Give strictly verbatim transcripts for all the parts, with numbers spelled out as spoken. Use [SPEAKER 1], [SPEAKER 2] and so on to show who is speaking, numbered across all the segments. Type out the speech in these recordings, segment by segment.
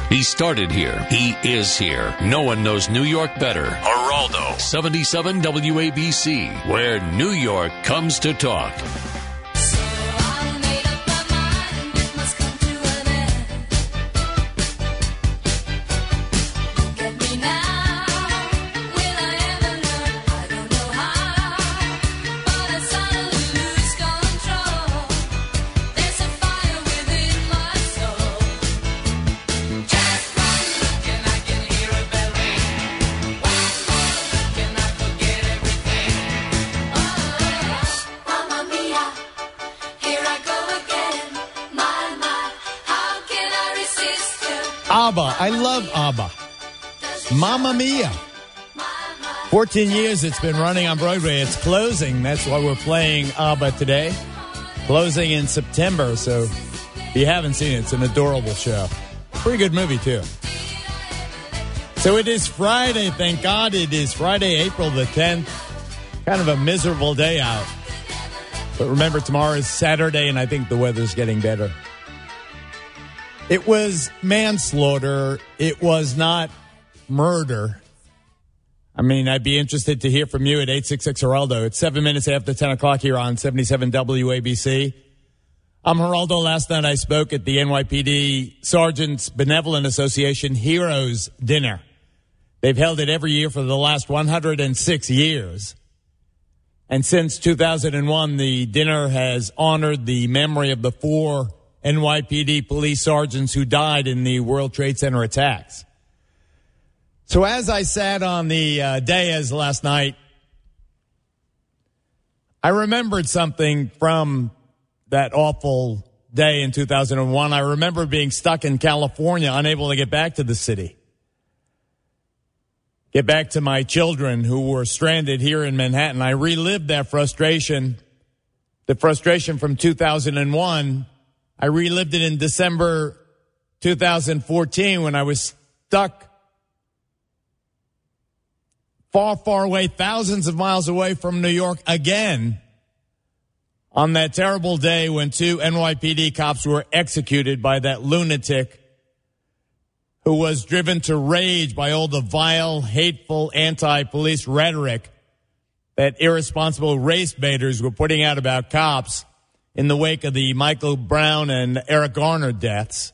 [SPEAKER 1] He started here. He is here. No one knows New York better. Geraldo, seventy-seven W A B C, where New York comes to talk.
[SPEAKER 2] ABBA. I love ABBA. Mamma Mia. fourteen years it's been running on Broadway. It's closing. That's why we're playing ABBA today. Closing in September. So if you haven't seen it, it's an adorable show. Pretty good movie, too. So it is Friday. Thank God it is Friday, April the tenth. Kind of a miserable day out. But remember, tomorrow is Saturday, and I think the weather's getting better. It was manslaughter. It was not murder. I mean, I'd be interested to hear from you at eight six six Geraldo. It's seven minutes after ten o'clock here on seventy-seven W A B C. I'm Geraldo. Last night I spoke at the N Y P D Sergeants Benevolent Association Heroes Dinner. They've held it every year for the last one hundred six years. And since two thousand one, the dinner has honored the memory of the four N Y P D police sergeants who died in the World Trade Center attacks. So as I sat on the uh, dais last night, I remembered something from that awful day in two thousand one. I remember being stuck in California, unable to get back to the city. Get back to my children who were stranded here in Manhattan. I relived that frustration, the frustration from two thousand one. I relived it in December two thousand fourteen when I was stuck far, far away, thousands of miles away from New York again on that terrible day when two N Y P D cops were executed by that lunatic who was driven to rage by all the vile, hateful, anti-police rhetoric that irresponsible race baiters were putting out about cops in the wake of the Michael Brown and Eric Garner deaths.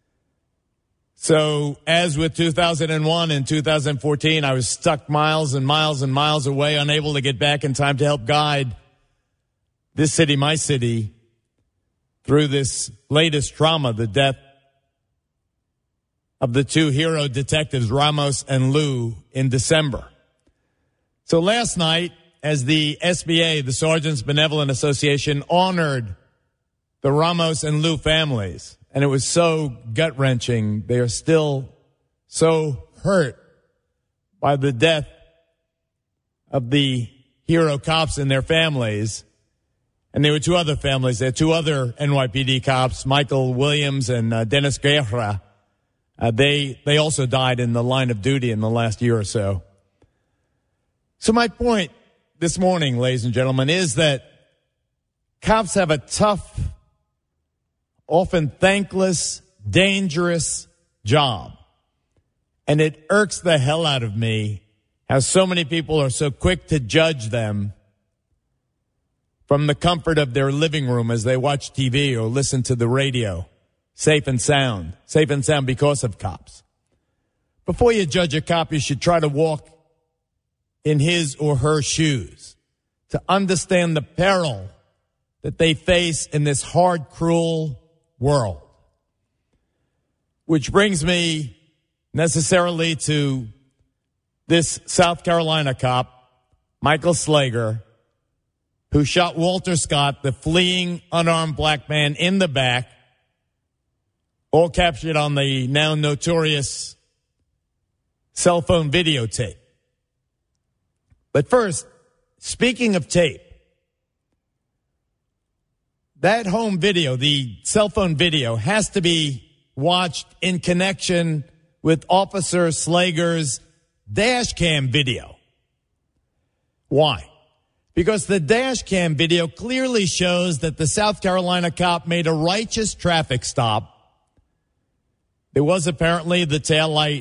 [SPEAKER 2] So as with two thousand one and two thousand fourteen, I was stuck miles and miles and miles away, unable to get back in time to help guide this city, my city, through this latest trauma, the death of the two hero detectives, Ramos and Liu, in December. So last night, as the S B A, the Sergeants Benevolent Association, honored the Ramos and Liu families, and it was so gut-wrenching. They are still so hurt by the death of the hero cops and their families. And there were two other families. There were two other N Y P D cops, Michael Williams and uh, Dennis Guerra. Uh, they, they also died in the line of duty in the last year or so. So my point this morning, ladies and gentlemen, is that cops have a tough, often thankless, dangerous job. And it irks the hell out of me how so many people are so quick to judge them from the comfort of their living room as they watch T V or listen to the radio. Safe and sound. Safe and sound because of cops. Before you judge a cop, you should try to walk in his or her shoes to understand the peril that they face in this hard, cruel world. Which brings me necessarily to this South Carolina cop, Michael Slager, who shot Walter Scott, the fleeing unarmed black man, in the back, all captured on the now notorious cell phone videotape. But first, speaking of tape, that home video, the cell phone video, has to be watched in connection with Officer Slager's dash cam video. Why? Because the dash cam video clearly shows that the South Carolina cop made a righteous traffic stop There was apparently the taillight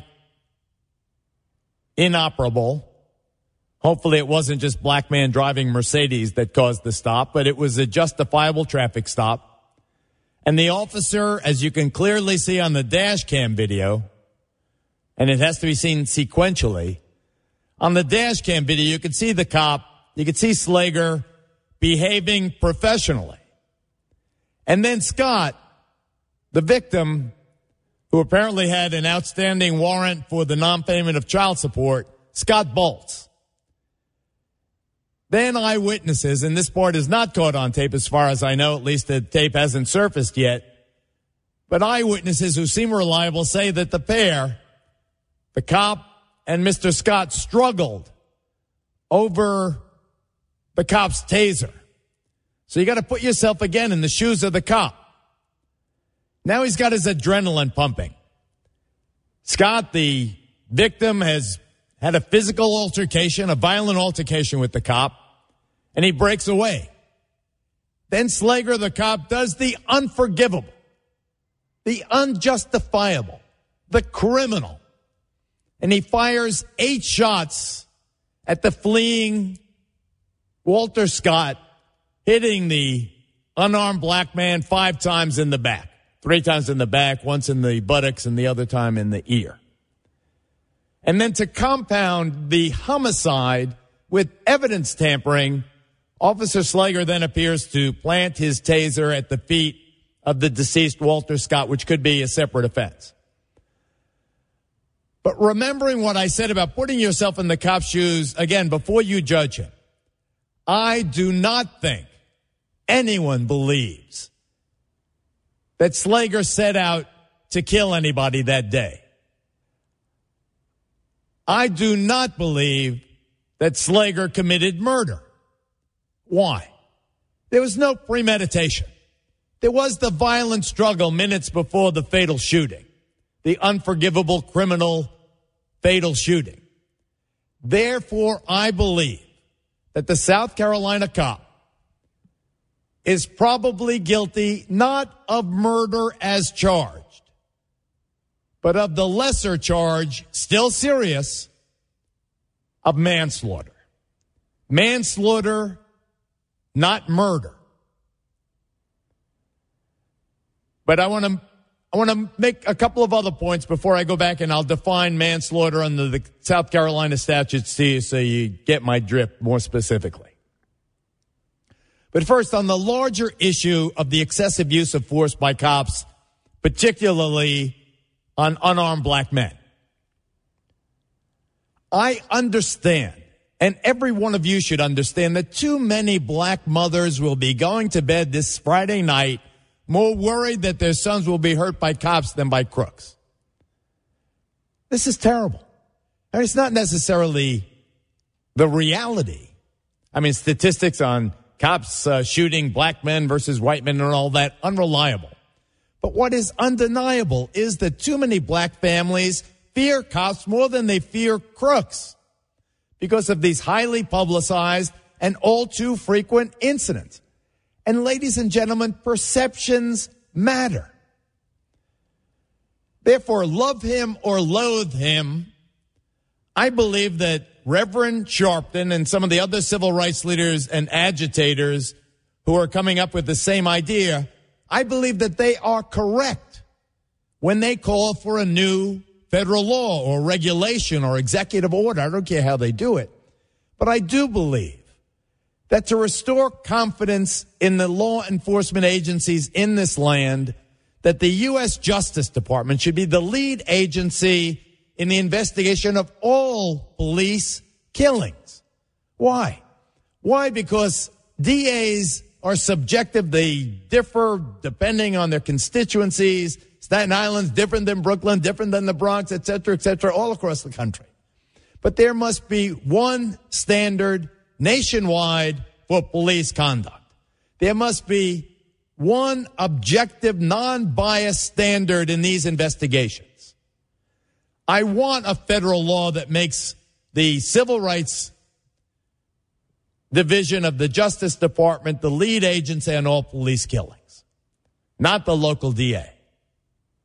[SPEAKER 2] inoperable. Hopefully it wasn't just black man driving Mercedes that caused the stop, but it was a justifiable traffic stop. And the officer, as you can clearly see on the dash cam video, and it has to be seen sequentially, on the dash cam video, you can see the cop, you can see Slager behaving professionally. And then Scott, the victim, who apparently had an outstanding warrant for the non-payment of child support, Scott bolts. Then eyewitnesses, and this part is not caught on tape as far as I know, at least the tape hasn't surfaced yet, but eyewitnesses who seem reliable say that the pair, the cop and Mister Scott, struggled over the cop's taser. So you got to put yourself again in the shoes of the cop. Now he's got his adrenaline pumping. Scott, the victim, has had a physical altercation, a violent altercation with the cop, and he breaks away. Then Slager, the cop, does the unforgivable, the unjustifiable, the criminal, and he fires eight shots at the fleeing Walter Scott, hitting the unarmed black man five times in the back. Three times in the back, once in the buttocks, and the other time in the ear. And then to compound the homicide with evidence tampering, Officer Slager then appears to plant his taser at the feet of the deceased Walter Scott, which could be a separate offense. But remembering what I said about putting yourself in the cop's shoes, again, before you judge him, I do not think anyone believes that Slager set out to kill anybody that day. I do not believe that Slager committed murder. Why? There was no premeditation. There was the violent struggle minutes before the fatal shooting, the unforgivable criminal fatal shooting. Therefore, I believe that the South Carolina cop is probably guilty not of murder as charged, but of the lesser charge, still serious, of manslaughter. Manslaughter, not murder. But I want to I want to make a couple of other points before I go back, and I'll define manslaughter under the South Carolina statutes to you so you get my drift more specifically. But first, on the larger issue of the excessive use of force by cops, particularly on unarmed black men. I understand, and every one of you should understand, that too many black mothers will be going to bed this Friday night more worried that their sons will be hurt by cops than by crooks. This is terrible. I mean, it's not necessarily the reality. I mean, statistics on cops uh, shooting black men versus white men and all that, unreliable. But what is undeniable is that too many black families fear cops more than they fear crooks because of these highly publicized and all too frequent incidents. And ladies and gentlemen, perceptions matter. Therefore, love him or loathe him, I believe that Reverend Sharpton and some of the other civil rights leaders and agitators who are coming up with the same idea, I believe that they are correct when they call for a new federal law or regulation or executive order. I don't care how they do it. But I do believe that to restore confidence in the law enforcement agencies in this land, that the U S Justice Department should be the lead agency in the investigation of all police killings. Why? Why? Because D As are subjective. They differ depending on their constituencies. Staten Island's different than Brooklyn, different than the Bronx, et cetera, et cetera, all across the country. But there must be one standard nationwide for police conduct. There must be one objective, non-biased standard in these investigations. I want a federal law that makes the Civil Rights Division of the Justice Department the lead agency on all police killings, not the local D A.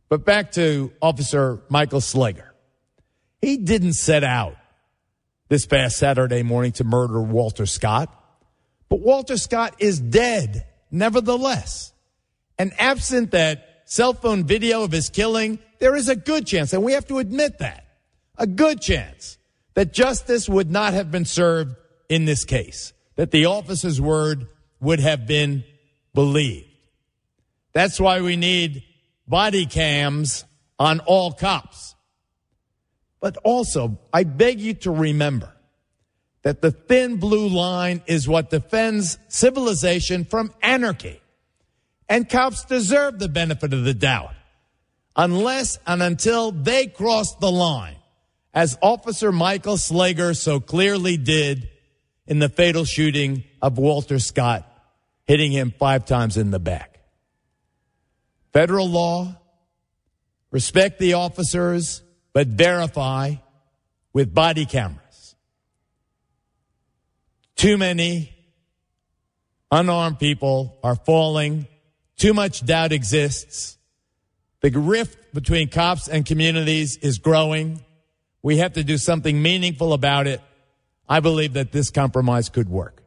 [SPEAKER 2] But back to Officer Michael Slager. He didn't set out this past Saturday morning to murder Walter Scott, but Walter Scott is dead nevertheless. And absent that cell phone video of his killing, there is a good chance, and we have to admit that, a good chance that justice would not have been served in this case, that the officer's word would have been believed. That's why we need body cams on all cops. But also, I beg you to remember that the thin blue line is what defends civilization from anarchy. And cops deserve the benefit of the doubt, unless and until they cross the line, as Officer Michael Slager so clearly did in the fatal shooting of Walter Scott, hitting him five times in the back. Federal law, respect the officers, but verify with body cameras. Too many unarmed people are falling. Too much doubt exists. The rift between cops and communities is growing. We have to do something meaningful about it. I believe that this compromise could work.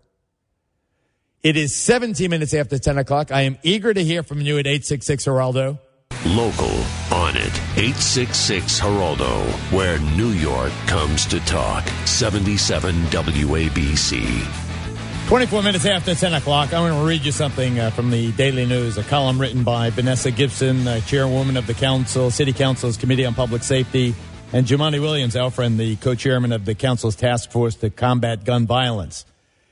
[SPEAKER 2] It is seventeen minutes after ten o'clock. I am eager to hear from you at eight six six Geraldo.
[SPEAKER 1] Local on it. eight six six Geraldo, where New York comes to talk. seventy-seven W A B C.
[SPEAKER 2] twenty-four minutes after ten o'clock, I'm going to read you something uh, from the Daily News, a column written by Vanessa Gibson, uh, chairwoman of the council, City Council's Committee on Public Safety, and Jumaane Williams, our friend, the co-chairman of the council's task force to combat gun violence.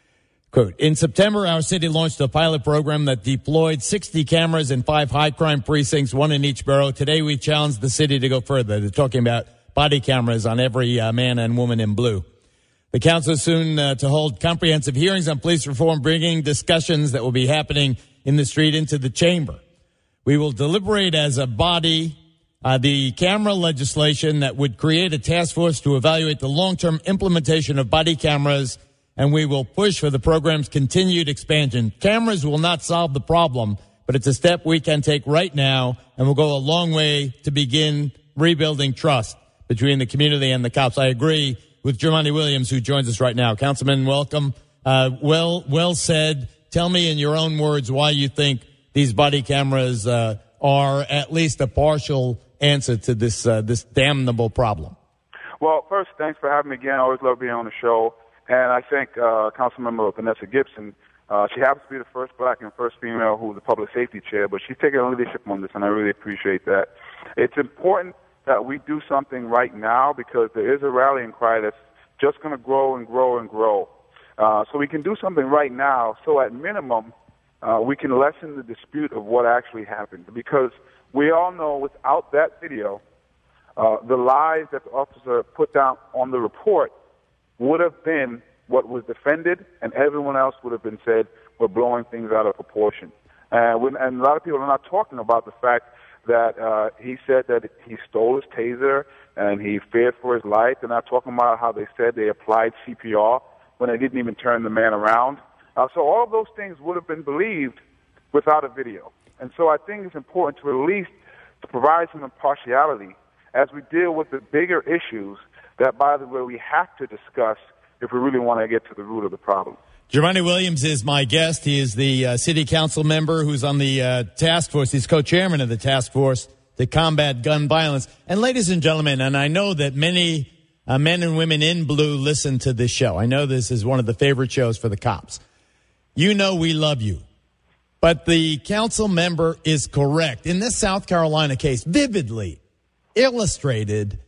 [SPEAKER 2] Quote, in September, our city launched a pilot program that deployed sixty cameras in five high-crime precincts, one in each borough. Today, we challenged the city to go further. They're talking about body cameras on every uh, man and woman in blue. The council is soon uh, to hold comprehensive hearings on police reform, bringing discussions that will be happening in the street into the chamber. We will deliberate as a body uh, the camera legislation that would create a task force to evaluate the long-term implementation of body cameras, and we will push for the program's continued expansion. Cameras will not solve the problem, but it's a step we can take right now, and will go a long way to begin rebuilding trust between the community and the cops. I agree with Jumaane Williams, who joins us right now. Councilman, welcome. Uh, well, well said. Tell me in your own words why you think these body cameras uh, are at least a partial answer to this uh, this damnable problem.
[SPEAKER 3] Well, first, thanks for having me again. I always love being on the show. And I thank uh, Councilmember Vanessa Gibson. Uh, she happens to be the first black and first female who was the public safety chair, but she's taking leadership on this, and I really appreciate that. It's important that we do something right now because there is a rallying cry that's just going to grow and grow and grow. Uh, so we can do something right now so at minimum uh, we can lessen the dispute of what actually happened. Because we all know without that video, uh, the lies that the officer put down on the report would have been what was defended, and everyone else would have been said we're blowing things out of proportion. Uh, when, and a lot of people are not talking about the fact that uh, he said that he stole his taser and he feared for his life. They're not talking about how they said they applied C P R when they didn't even turn the man around. Uh, so all of those things would have been believed without a video. And so I think it's important to at least to provide some impartiality as we deal with the bigger issues that, by the way, we have to discuss if we really want to get to the root of the problem.
[SPEAKER 2] Jumaane Williams is my guest. He is the uh, city council member who's on the uh, task force. He's co-chairman of the task force to combat gun violence. And ladies and gentlemen, and I know that many uh, men and women in blue listen to this show. I know this is one of the favorite shows for the cops. You know we love you. But the council member is correct. In this South Carolina case, vividly illustrated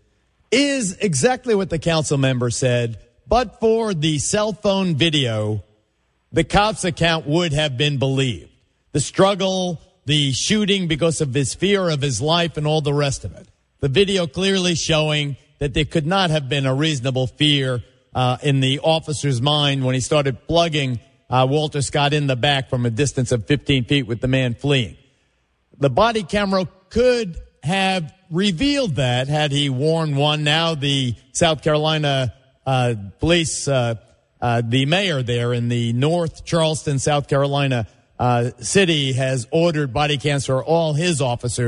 [SPEAKER 2] is exactly what the council member said. But for the cell phone video, the cop's account would have been believed. The struggle, the shooting because of his fear of his life and all the rest of it. The video clearly showing that there could not have been a reasonable fear uh, in the officer's mind when he started plugging uh, Walter Scott in the back from a distance of fifteen feet with the man fleeing. The body camera could have revealed that had he worn one. Now the South Carolina uh, police, uh, uh, the mayor there in the North Charleston, South Carolina uh, city has ordered body cams for all his officers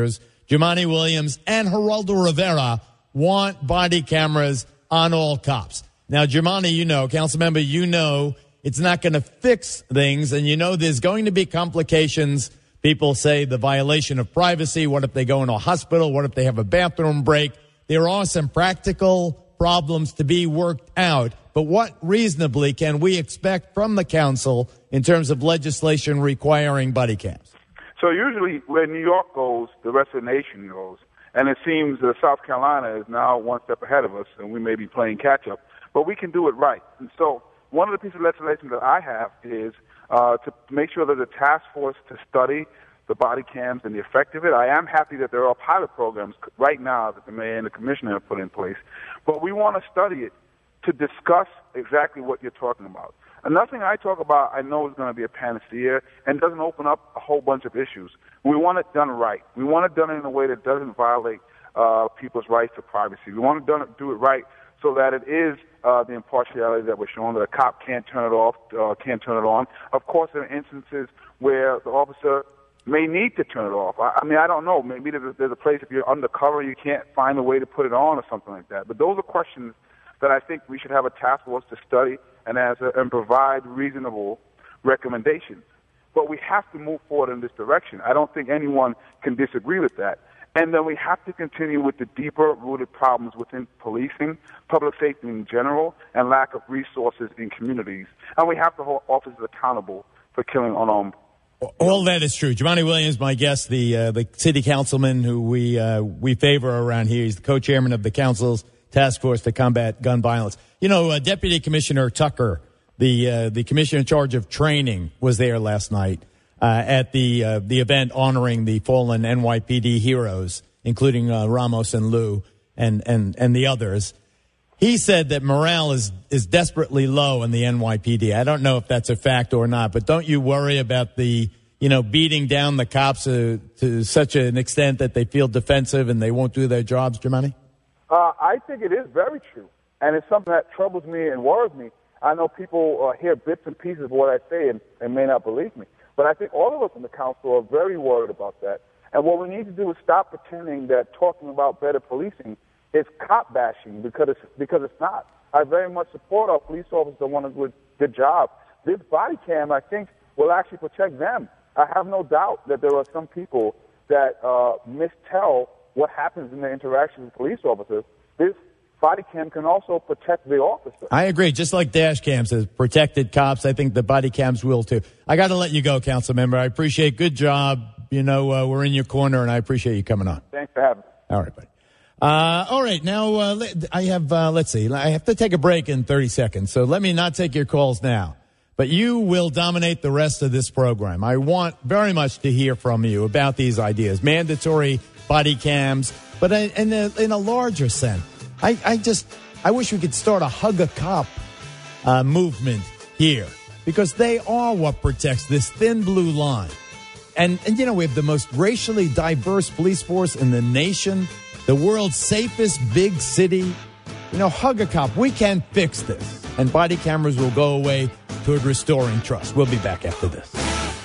[SPEAKER 2] Jumaane Williams, and Geraldo Rivera want body cameras on all cops. Now, Jumaane, you know, council member, you know it's not going to fix things, and you know there's going to be complications. People say the violation of privacy. What if they go into a hospital? What if they have a bathroom break? There are some practical problems to be worked out. But what reasonably can we expect from the council in terms of legislation requiring body cams?
[SPEAKER 3] So usually where New York goes, the rest of the nation goes. And it seems that South Carolina is now one step ahead of us, and we may be playing catch-up. But we can do it right. And so one of the pieces of legislation that I have is uh, to make sure there's a task force to study the body cams and the effect of it. I am happy that there are pilot programs right now that the mayor and the commissioner have put in place. But we want to study it to discuss exactly what you're talking about. And nothing I talk about I know is going to be a panacea and doesn't open up a whole bunch of issues. We want it done right. We want it done in a way that doesn't violate uh, people's rights to privacy. We want to do it right so that it is uh, the impartiality that we're showing, that a cop can't turn it off, uh, can't turn it on. Of course, there are instances where the officer may need to turn it off. I, I mean, I don't know. Maybe there's a, there's a place if you're undercover, you can't find a way to put it on or something like that. But those are questions that I think we should have a task force to study and as a, and provide reasonable recommendations. But we have to move forward in this direction. I don't think anyone can disagree with that. And then we have to continue with the deeper-rooted problems within policing, public safety in general, and lack of resources in communities. And we have to hold officers accountable for killing unarmed.
[SPEAKER 2] All that is true. Jumaane Williams, my guest, the uh, the city councilman who we uh, we favor around here. He's the co-chairman of the council's task force to combat gun violence. You know, uh, Deputy Commissioner Tucker, the uh, the commissioner in charge of training, was there last night uh, at the uh, the event honoring the fallen N Y P D heroes, including uh, Ramos and Lou and and and the others. He said that morale is is desperately low in the N Y P D. I don't know if that's a fact or not, but don't you worry about the, you know, beating down the cops uh, to such an extent that they feel defensive and they won't do their jobs, Jumaane?
[SPEAKER 3] Uh, I think it is very true, and it's something that troubles me and worries me. I know people uh, hear bits and pieces of what I say and, and may not believe me, but I think all of us in the council are very worried about that. And what we need to do is stop pretending that talking about better policing is cop bashing, because it's, because it's not. I very much support our police officers that want to do a good job. This body cam, I think, will actually protect them. I have no doubt that there are some people that uh, mistell what happens in their interactions with police officers. This body cam can also protect the officer.
[SPEAKER 2] I agree. Just like dash cams has protected cops, I think the body cams will too. I got to let you go, council member. I appreciate. Good job. You know, uh, we're in your corner, and I appreciate you coming on.
[SPEAKER 3] Thanks for having me.
[SPEAKER 2] All right, buddy. Uh, all right. Now, uh, I have, uh, let's see, I have to take a break in thirty seconds. So let me not take your calls now, but you will dominate the rest of this program. I want very much to hear from you about these ideas, mandatory body cams, but in a, in a larger sense. I, I just, I wish we could start a hug a cop, uh, movement here, because they are what protects this thin blue line. And, and, you know, we have the most racially diverse police force in the nation. The world's safest big city. You know, hug a cop. We can fix this. And body cameras will go away toward restoring trust. We'll be back after this.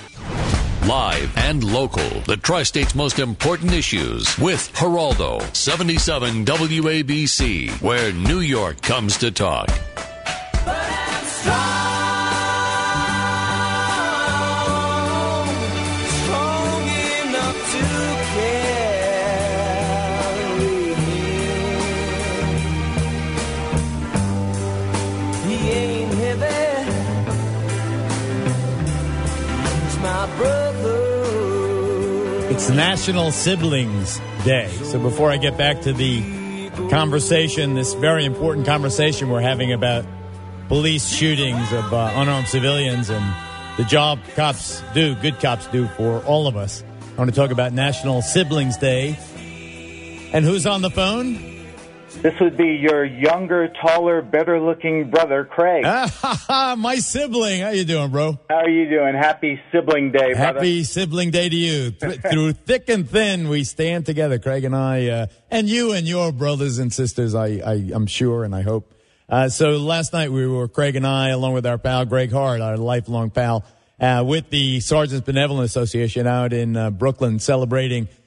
[SPEAKER 1] Live and local. The Tri-State's most important issues with Geraldo. seventy-seven W A B C, where New York comes to talk.
[SPEAKER 4] But I'm strong.
[SPEAKER 2] It's National Siblings Day. So before I get back to the conversation, this very important conversation we're having about police shootings of uh, unarmed civilians and the job cops do, good cops do for all of us, I want to talk about National Siblings Day. And who's on the phone?
[SPEAKER 5] This would be your younger, taller, better-looking brother, Craig.
[SPEAKER 2] Ah, my sibling. How you doing, bro?
[SPEAKER 5] How are you doing? Happy Sibling Day, brother.
[SPEAKER 2] Happy Sibling Day to you. Th- through thick and thin, we stand together, Craig and I, uh, and you and your brothers and sisters, I, I, I'm sure and I hope. Uh, so last night we were, Craig and I, along with our pal Greg Hart, our lifelong pal, uh, with the Sergeants Benevolent Association out in uh, Brooklyn, celebrating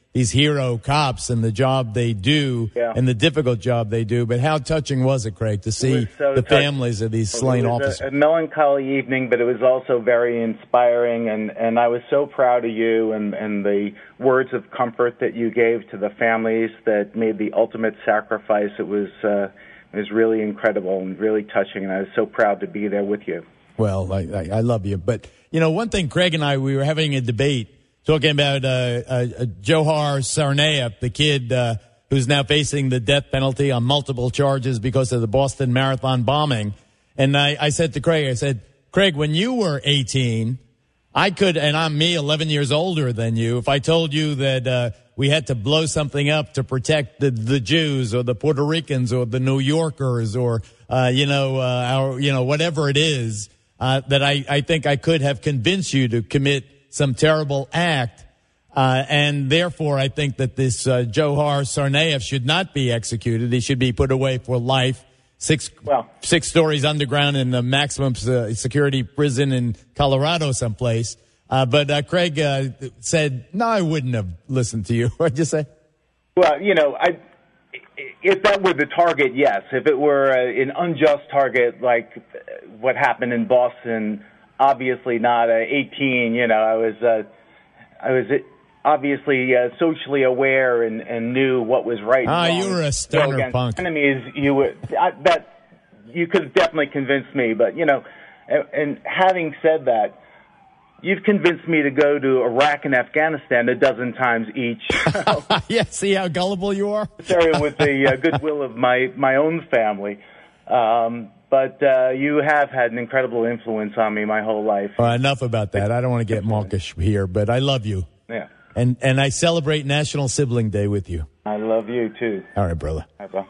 [SPEAKER 2] these hero cops and the job they do
[SPEAKER 5] Yeah.
[SPEAKER 2] and the difficult job they do. But how touching was it, Craig, to see
[SPEAKER 5] so
[SPEAKER 2] the
[SPEAKER 5] touching.
[SPEAKER 2] families of these slain
[SPEAKER 5] it was
[SPEAKER 2] officers?
[SPEAKER 5] a, a melancholy evening, but it was also very inspiring, and, and I was so proud of you and, and the words of comfort that you gave to the families that made the ultimate sacrifice. It was uh, it was really incredible and really touching, and I was so proud to be there with you.
[SPEAKER 2] Well, I, I, I love you. But, you know, one thing, Craig and I, we were having a debate talking about uh, uh, uh, Johar Tsarnaev, the kid uh, who's now facing the death penalty on multiple charges because of the Boston Marathon bombing. And I, I said to Craig, I said, Craig, when you were eighteen, I could, and I'm me, eleven years older than you, if I told you that uh, we had to blow something up to protect the, the Jews or the Puerto Ricans or the New Yorkers or, uh, you know, uh, our, you know, whatever it is, uh, that I, I think I could have convinced you to commit some terrible act, uh, and therefore I think that this uh, Johar Tsarnaev should not be executed. He should be put away for life, six
[SPEAKER 5] Well.
[SPEAKER 2] six stories underground in a maximum uh, security prison in Colorado someplace. Uh, but uh, Craig uh, said, no, I wouldn't have listened to you. What'd you say?
[SPEAKER 5] Well, you know, I, if that were the target, yes. If it were uh, an unjust target like what happened in Boston, obviously not. Uh, eighteen, you know, I was, uh, I was obviously uh, socially aware and, and knew what was right.
[SPEAKER 2] Ah,
[SPEAKER 5] and wrong.
[SPEAKER 2] you were a stoner
[SPEAKER 5] so against
[SPEAKER 2] punk.
[SPEAKER 5] Enemies, you were I, that you could have definitely convinced me. But you know, and, and having said that, you've convinced me to go to Iraq and Afghanistan a dozen times each.
[SPEAKER 2] Yeah, see how gullible you are?
[SPEAKER 5] With the uh, goodwill of my my own family. Um, But uh, you have had an incredible influence on me my whole life.
[SPEAKER 2] Well, enough about that. I don't want to get mawkish here, but I love you.
[SPEAKER 5] Yeah.
[SPEAKER 2] And and I celebrate National Sibling Day with you.
[SPEAKER 5] I love you, too.
[SPEAKER 2] All right, brother.
[SPEAKER 5] Bye, bro.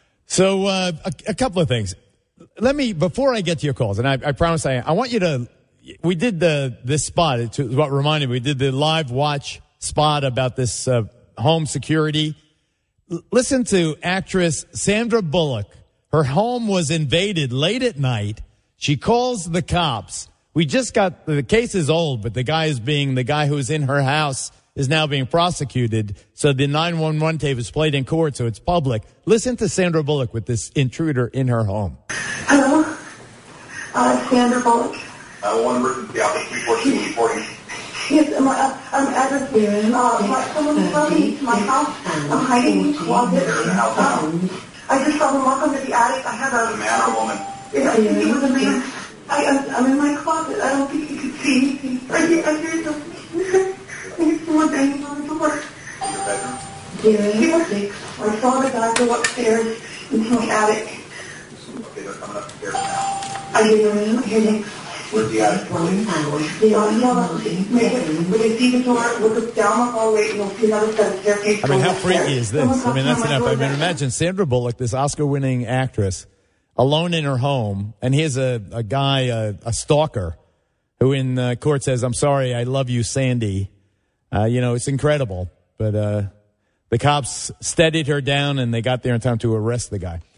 [SPEAKER 2] So uh, a, a couple of things. Let me, before I get to your calls, and I, I promise I, I want you to, we did the this spot, it's what reminded me, we did the live watch spot about this uh, home security. L- listen to actress Sandra Bullock. Her home was invaded late at night. She calls the cops. We just got, the case is old, but the guy is being, the guy who's in her house is now being prosecuted. So the nine one one tape is played in court, so it's public. Listen to Sandra Bullock with this intruder in her home.
[SPEAKER 6] Hello? Uh, Sandra Bullock.
[SPEAKER 7] Uh, one emergency office, three fourteen reporting.
[SPEAKER 6] Yes, my, uh, um, address here. Uh, my, someone's coming to my house. I'm hiding in the closet. Um, I just saw them walk under the attic. I have a...
[SPEAKER 7] A man or a woman?
[SPEAKER 6] I think it was a man. I, I'm, I'm in my closet. I don't think you can see anything. I hear, I hear something. I hear someone banging on the door.
[SPEAKER 7] In your bedroom?
[SPEAKER 6] Zero six. I saw the guy go upstairs into my attic.
[SPEAKER 7] Okay, they're coming upstairs now.
[SPEAKER 6] I hear them. I hear them.
[SPEAKER 7] Where's the attic?
[SPEAKER 6] They are yellow. When they see the door, look down the hallway and you'll see another set of staircase.
[SPEAKER 2] I mean, how freaky is this? I mean, that's enough. I mean, imagine Sandra Bullock, this Oscar-winning actress, alone in her home, and here's a, a guy, a, a stalker, who in uh, court says, I'm sorry, I love you, Sandy. Uh, you know, it's incredible. But uh, the cops steadied her down, and they got there in time to arrest the guy.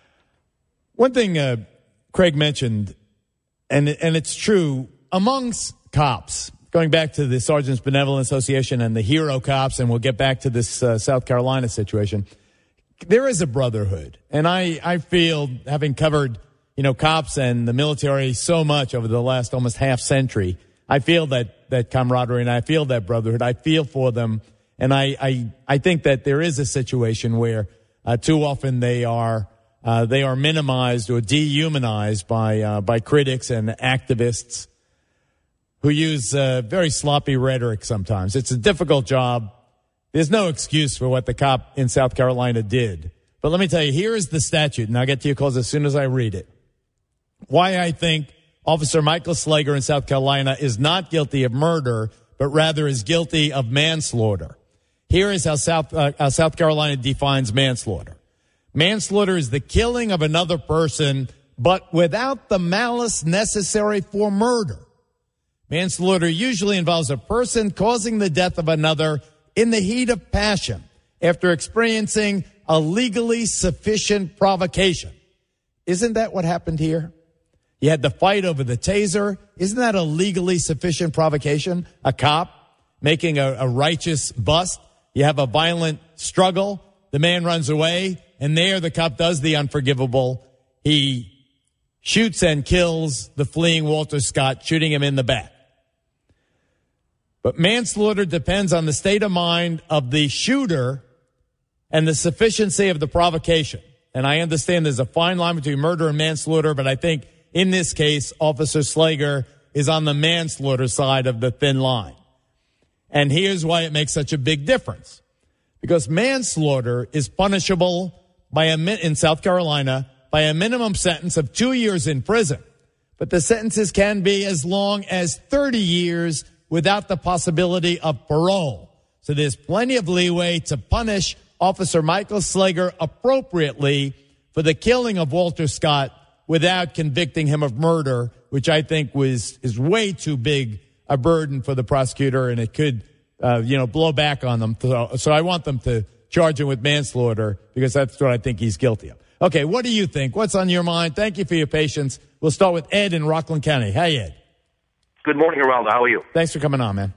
[SPEAKER 2] One thing uh, Craig mentioned, and and it's true, amongst cops, going back to the Sergeants Benevolent Association and the hero cops, and we'll get back to this uh, South Carolina situation, there is a brotherhood. And I, I feel, having covered, you know, cops and the military so much over the last almost half century, I feel that, that camaraderie and I feel that brotherhood. I feel for them. And I, I, I think that there is a situation where uh, too often they are Uh, they are minimized or dehumanized by uh, by critics and activists who use uh, very sloppy rhetoric sometimes. It's a difficult job. There's no excuse for what the cop in South Carolina did. But let me tell you, here is the statute, and I'll get to your calls as soon as I read it. Why I think Officer Michael Slager in South Carolina is not guilty of murder, but rather is guilty of manslaughter. Here is how South, uh, how South Carolina defines manslaughter. Manslaughter is the killing of another person, but without the malice necessary for murder. Manslaughter usually involves a person causing the death of another in the heat of passion after experiencing a legally sufficient provocation. Isn't that what happened here? You had the fight over the taser. Isn't that a legally sufficient provocation? A cop making a, a righteous bust. You have a violent struggle. The man runs away, and there the cop does the unforgivable. He shoots and kills the fleeing Walter Scott, shooting him in the back. But manslaughter depends on the state of mind of the shooter and the sufficiency of the provocation. And I understand there's a fine line between murder and manslaughter, but I think in this case, Officer Slager is on the manslaughter side of the thin line. And here's why it makes such a big difference. Because manslaughter is punishable by a min- in South Carolina by a minimum sentence of two years in prison. But the sentences can be as long as thirty years without the possibility of parole. So there's plenty of leeway to punish Officer Michael Slager appropriately for the killing of Walter Scott without convicting him of murder, which I think was is way too big a burden for the prosecutor, and it could, uh, you know, blow back on them. So, so I want them to charge him with manslaughter because that's what I think he's guilty of. Okay, what do you think? What's on your mind? Thank you for your patience. We'll start with Ed in Rockland County. Hey, Ed.
[SPEAKER 8] Good morning, Geraldo. How are you?
[SPEAKER 2] Thanks for coming on, man.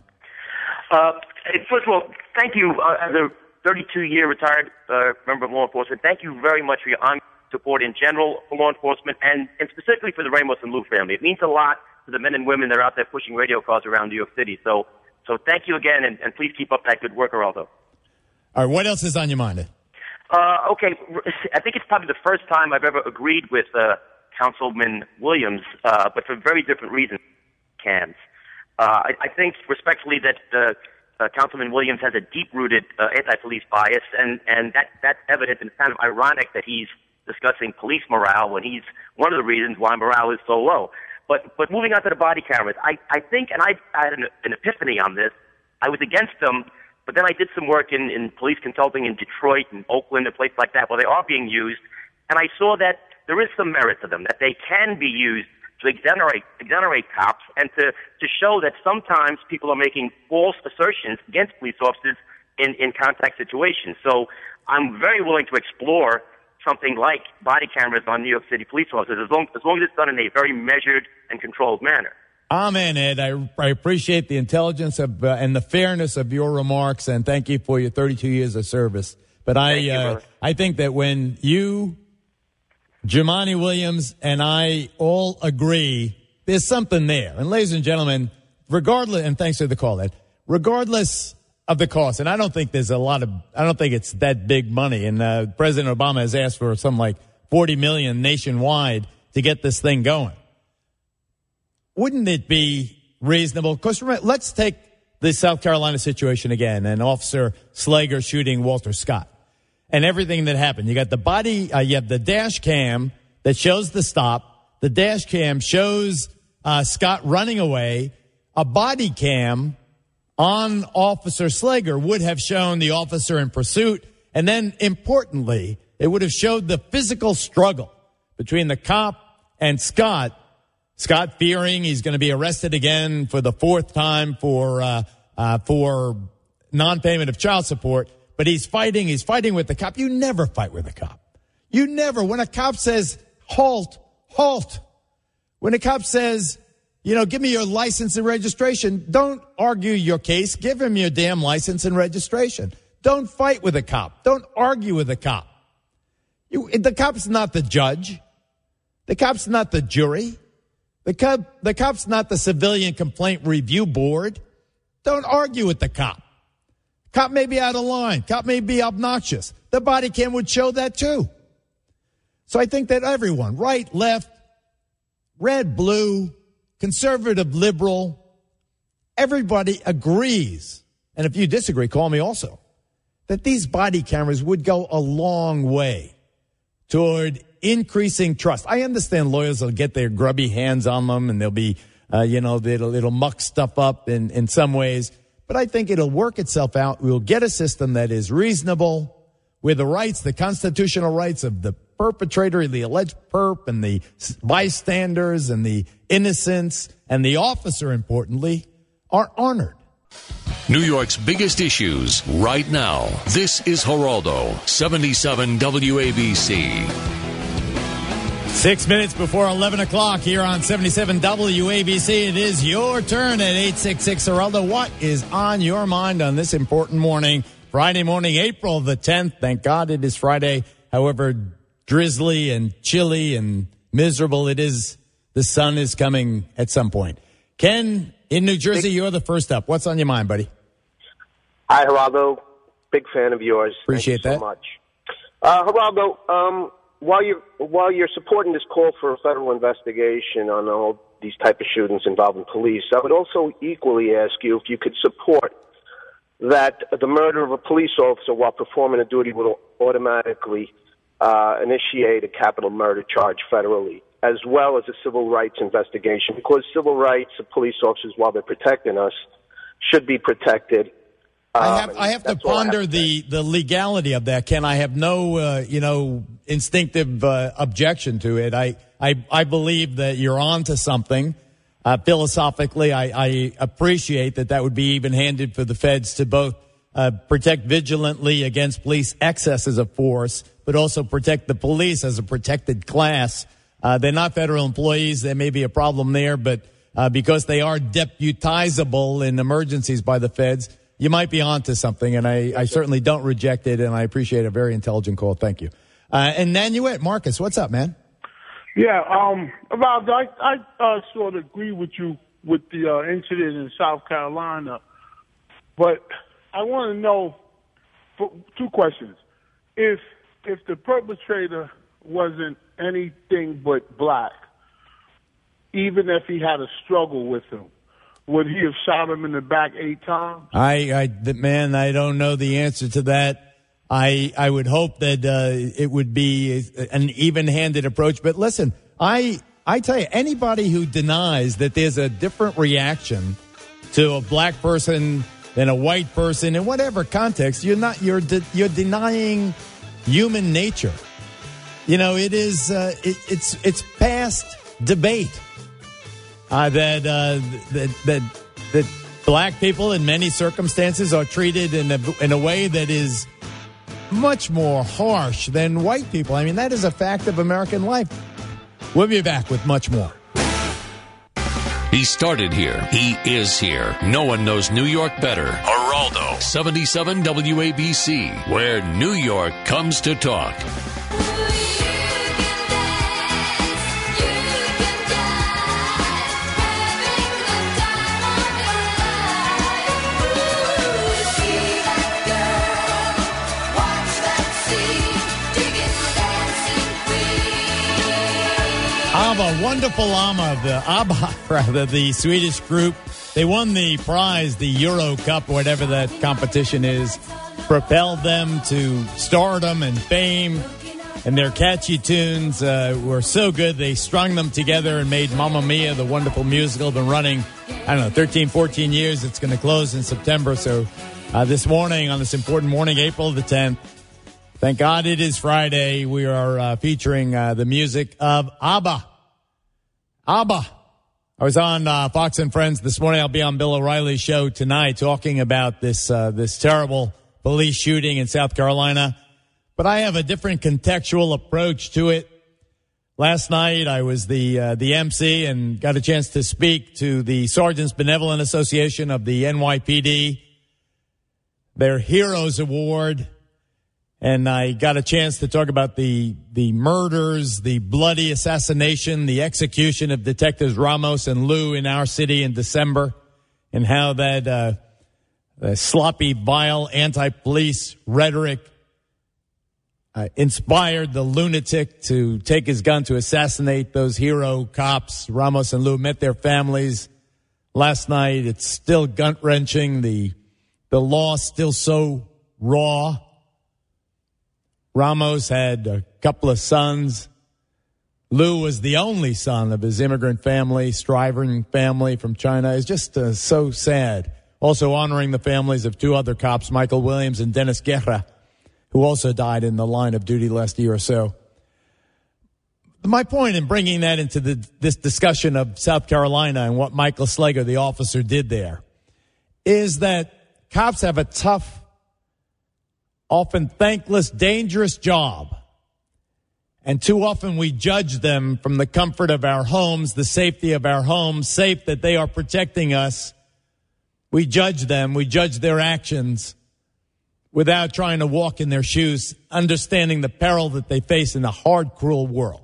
[SPEAKER 8] Uh, first of all, thank you. Uh, as a thirty-two-year retired uh, member of law enforcement, thank you very much for your ongoing support in general for law enforcement and, and specifically for the Ramos and Lou family. It means a lot to the men and women that are out there pushing radio cars around New York City. So, so thank you again, and, and please keep up that good work, Geraldo.
[SPEAKER 2] All right, what else is on your mind?
[SPEAKER 8] Uh, okay, I think it's probably the first time I've ever agreed with uh, Councilman Williams, uh, but for very different reasons. Cans. Uh, I, I think respectfully that uh, uh, Councilman Williams has a deep-rooted uh, anti-police bias, and, and that, that's evident, and it's kind of ironic that he's discussing police morale when he's one of the reasons why morale is so low. But but moving on to the body cameras, I, I think, and I, I had an, an epiphany on this, I was against them, but then I did some work in, in police consulting in Detroit and Oakland, a place like that, where they are being used, and I saw that there is some merit to them, that they can be used to exonerate, exonerate cops and to, to show that sometimes people are making false assertions against police officers in, in contact situations. So I'm very willing to explore something like body cameras on New York City police officers, as long, as long as it's done in a very measured and controlled manner.
[SPEAKER 2] Amen, Ed. I, I appreciate the intelligence of, uh, and the fairness of your remarks, and thank you for your thirty-two years of service. But I,
[SPEAKER 8] you,
[SPEAKER 2] uh, I think that when you, Jumaane Williams, and I all agree, there's something there. And ladies and gentlemen, regardless, and thanks for the call, Ed, regardless of the cost, and I don't think there's a lot of, I don't think it's that big money. And uh, President Obama has asked for something like forty million dollars nationwide to get this thing going. Wouldn't it be reasonable? Because let's take the South Carolina situation again, and Officer Slager shooting Walter Scott and everything that happened. You got the body, uh, you have the dash cam that shows the stop. The dash cam shows uh, Scott running away. A body cam on Officer Slager would have shown the officer in pursuit. And then, importantly, it would have showed the physical struggle between the cop and Scott. Scott fearing he's going to be arrested again for the fourth time for uh, uh, for non-payment of child support. But he's fighting. He's fighting with the cop. You never fight with a cop. You never. When a cop says, halt, halt. When a cop says, you know, give me your license and registration, don't argue your case. Give him your damn license and registration. Don't fight with a cop. Don't argue with a cop. You, the cop's not the judge. The cop's not the jury. The cop, the cop's not the Civilian Complaint Review Board. Don't argue with the cop. Cop may be out of line. Cop may be obnoxious. The body cam would show that too. So I think that everyone, right, left, red, blue, conservative, liberal, everybody agrees, and if you disagree, call me also, that these body cameras would go a long way toward increasing trust. I understand lawyers will get their grubby hands on them, and they'll be, uh, you know, it'll, it'll muck stuff up in, in some ways, but I think it'll work itself out. We'll get a system that is reasonable, where the rights, the constitutional rights of the perpetrator, the alleged perp, and the bystanders, and the innocents, and the officer, importantly, are honored.
[SPEAKER 1] New York's biggest issues right now. This is Geraldo, seventy-seven W A B C.
[SPEAKER 2] Six minutes before eleven o'clock here on seventy-seven W A B C. It is your turn at eight six six Geraldo. What is on your mind on this important morning? Friday morning, April the tenth. Thank God it is Friday. However drizzly and chilly and miserable it is, the sun is coming at some point. Ken, in New Jersey, you're the first up. What's on your mind, buddy?
[SPEAKER 9] Hi, Geraldo. Big fan of yours.
[SPEAKER 2] Appreciate
[SPEAKER 9] Thank you
[SPEAKER 2] that.
[SPEAKER 9] so much. Uh, Geraldo, um, while you're, while you're supporting this call for a federal investigation on all these type of shootings involving police, I would also equally ask you if you could support that the murder of a police officer while performing a duty will automatically uh, initiate a capital murder charge federally, as well as a civil rights investigation, because civil rights of police officers, while they're protecting us, should be protected.
[SPEAKER 2] I have,
[SPEAKER 9] Um,
[SPEAKER 2] I have to
[SPEAKER 9] that's all I
[SPEAKER 2] ponder
[SPEAKER 9] have to
[SPEAKER 2] the, the legality of that, Ken. I have no, uh, you know, instinctive uh, objection to it. I, I, I believe that you're on to something. Uh, philosophically, I, I appreciate that that would be even-handed for the feds to both uh, protect vigilantly against police excesses of force, but also protect the police as a protected class. Uh, they're not federal employees. There may be a problem there, but uh, because they are deputizable in emergencies by the feds, you might be on to something, and I, I certainly don't reject it, and I appreciate a very intelligent call. Thank you. Uh, and Nanuet, Marcus, what's up, man?
[SPEAKER 10] Yeah, um, Rob, I, I uh, sort of agree with you with the uh, incident in South Carolina, but I want to know for, two questions. If if the perpetrator wasn't anything but black, even if he had a struggle with him, would he have shot him in the back eight times?
[SPEAKER 2] I, I, the, man, I don't know the answer to that. I, I would hope that uh, it would be an even-handed approach. But listen, I, I tell you, anybody who denies that there's a different reaction to a black person than a white person in whatever context, you're not, you're, de- you're denying human nature. You know, it is, uh, it, it's, it's past debate. Uh, that, uh, that that that black people in many circumstances are treated in a in a way that is much more harsh than white people. I mean, that is a fact of American life. We'll be back with much more.
[SPEAKER 1] He started here. He is here. No one knows New York better. Geraldo, seventy-seven W A B C, where New York comes to talk.
[SPEAKER 2] ABBA, wonderful ABBA, the ABBA, rather, the Swedish group. They won the prize, the Euro Cup, whatever that competition is, propelled them to stardom and fame, and their catchy tunes uh, were so good they strung them together and made Mamma Mia, the wonderful musical, been running, I don't know, thirteen, fourteen years. It's going to close in September, so uh, this morning, on this important morning, April the tenth, thank God it is Friday, we are uh, featuring uh, the music of ABBA. ABBA. I was on uh, Fox and Friends this morning. I'll be on Bill O'Reilly's show tonight talking about this uh, this terrible police shooting in South Carolina. But I have a different contextual approach to it. Last night I was the uh, the M C and got a chance to speak to the Sergeants Benevolent Association of the N Y P D, their Heroes Award. And I got a chance to talk about the the murders, the bloody assassination, the execution of Detectives Ramos and Liu in our city in December, and how that uh, uh, sloppy, vile, anti-police rhetoric uh, inspired the lunatic to take his gun to assassinate those hero cops. Ramos and Liu met their families last night. It's still gut-wrenching. The, the loss still so raw. Ramos had a couple of sons. Liu was the only son of his immigrant family, striving family from China. It's just uh, so sad. Also honoring the families of two other cops, Michael Williams and Dennis Guerra, who also died in the line of duty last year or so. My point in bringing that into the, this discussion of South Carolina and what Michael Slager, the officer, did there, is that cops have a tough, often thankless, dangerous job. And too often we judge them from the comfort of our homes, the safety of our homes, safe that they are protecting us. We judge them. We judge their actions without trying to walk in their shoes, understanding the peril that they face in a hard, cruel world.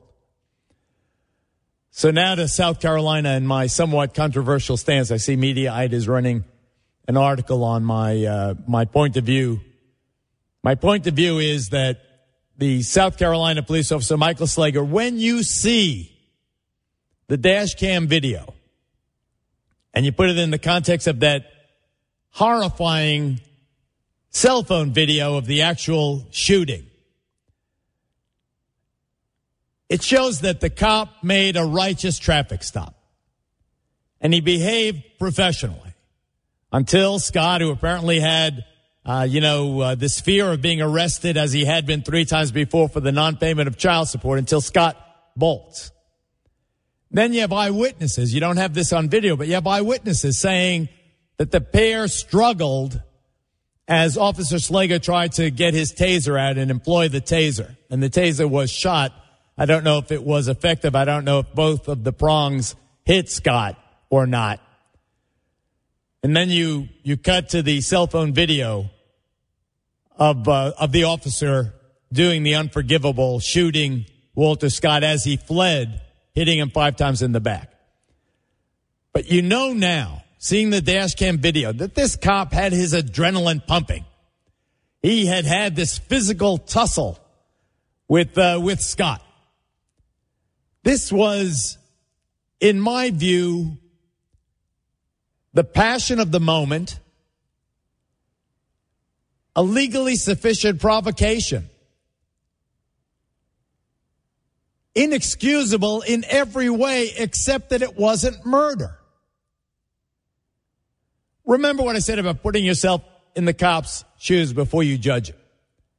[SPEAKER 2] So now to South Carolina and my somewhat controversial stance. I see Mediaite is running an article on my uh, my point of view. My point of view is that the South Carolina police officer, Michael Slager, when you see the dash cam video and you put it in the context of that horrifying cell phone video of the actual shooting, it shows that the cop made a righteous traffic stop and he behaved professionally until Scott, who apparently had Uh, you know, uh, this fear of being arrested as he had been three times before for the non-payment of child support, until Scott bolts. Then you have eyewitnesses. You don't have this on video, but you have eyewitnesses saying that the pair struggled as Officer Slager tried to get his taser out and employ the taser. And the taser was shot. I don't know if it was effective. I don't know if both of the prongs hit Scott or not. And then you, you cut to the cell phone video of uh, of the officer doing the unforgivable, shooting Walter Scott as he fled, hitting him five times in the back. But you know now, seeing the dash cam video, that this cop had his adrenaline pumping. He had had this physical tussle with uh, with Scott. This was, in my view, the passion of the moment, a legally sufficient provocation. Inexcusable in every way except that it wasn't murder. Remember what I said about putting yourself in the cop's shoes before you judge it.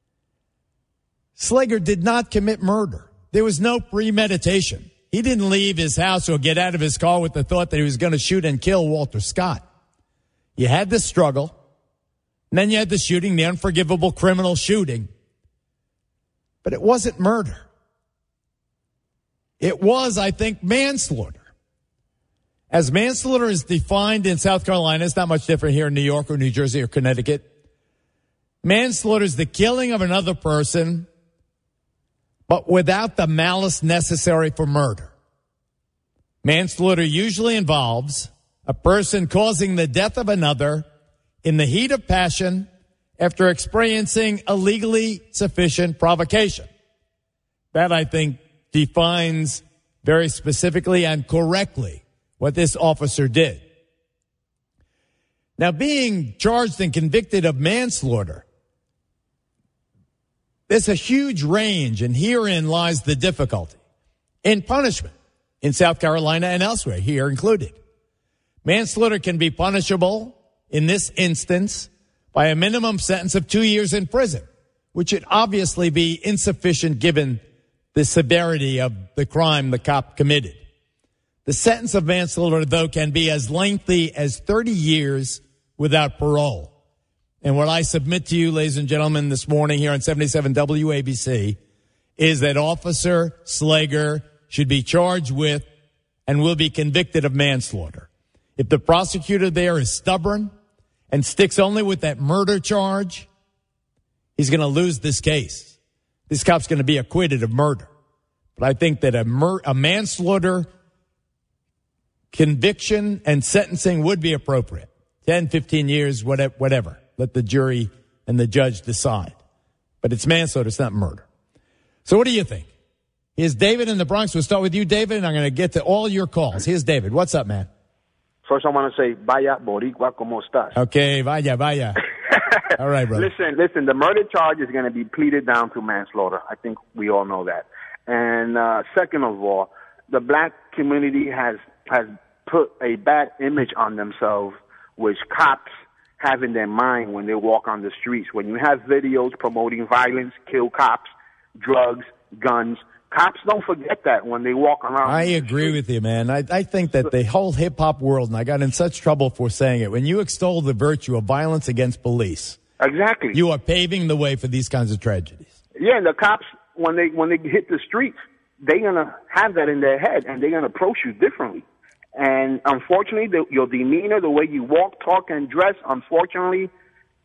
[SPEAKER 2] Slager did not commit murder. There was no premeditation. He didn't leave his house or get out of his car with the thought that he was going to shoot and kill Walter Scott. You had the struggle. And then you had the shooting, the unforgivable criminal shooting. But it wasn't murder. It was, I think, manslaughter. As manslaughter is defined in South Carolina, it's not much different here in New York or New Jersey or Connecticut. Manslaughter is the killing of another person, but without the malice necessary for murder. Manslaughter usually involves a person causing the death of another in the heat of passion after experiencing a legally sufficient provocation. That, I think, defines very specifically and correctly what this officer did. Now, being charged and convicted of manslaughter, there's a huge range, and herein lies the difficulty in punishment in South Carolina and elsewhere, here included. Manslaughter can be punishable in this instance by a minimum sentence of two years in prison, which would obviously be insufficient given the severity of the crime the cop committed. The sentence of manslaughter, though, can be as lengthy as thirty years without parole. And what I submit to you, ladies and gentlemen, this morning here on seventy-seven W A B C is that Officer Slager should be charged with and will be convicted of manslaughter. If the prosecutor there is stubborn and sticks only with that murder charge, he's going to lose this case. This cop's going to be acquitted of murder. But I think that a, mur- a manslaughter conviction and sentencing would be appropriate. ten, fifteen years, whatever, whatever. Let the jury and the judge decide. But it's manslaughter, it's not murder. So what do you think? Here's David in the Bronx. We'll start with you, David, and I'm going to get to all your calls. Here's David. What's up, man?
[SPEAKER 11] First, I want to say, vaya boricua, ¿cómo estás?
[SPEAKER 2] Okay, vaya, vaya. All right, brother.
[SPEAKER 11] Listen, listen, the murder charge is going to be pleaded down to manslaughter. I think we all know that. And uh, second of all, the black community has has put a bad image on themselves, which cops have in their mind when they walk on the streets. When you have videos promoting violence, kill cops, drugs, guns, cops don't forget that when they walk around.
[SPEAKER 2] I agree with you, man. I, I think that the whole hip-hop world, and I got in such trouble for saying it, when you extol the virtue of violence against police,
[SPEAKER 11] exactly,
[SPEAKER 2] you are paving the way for these kinds of tragedies.
[SPEAKER 11] Yeah, and the cops, when they when they hit the streets, they're going to have that in their head, and they're going to approach you differently. And unfortunately, the, your demeanor, the way you walk, talk, and dress, unfortunately,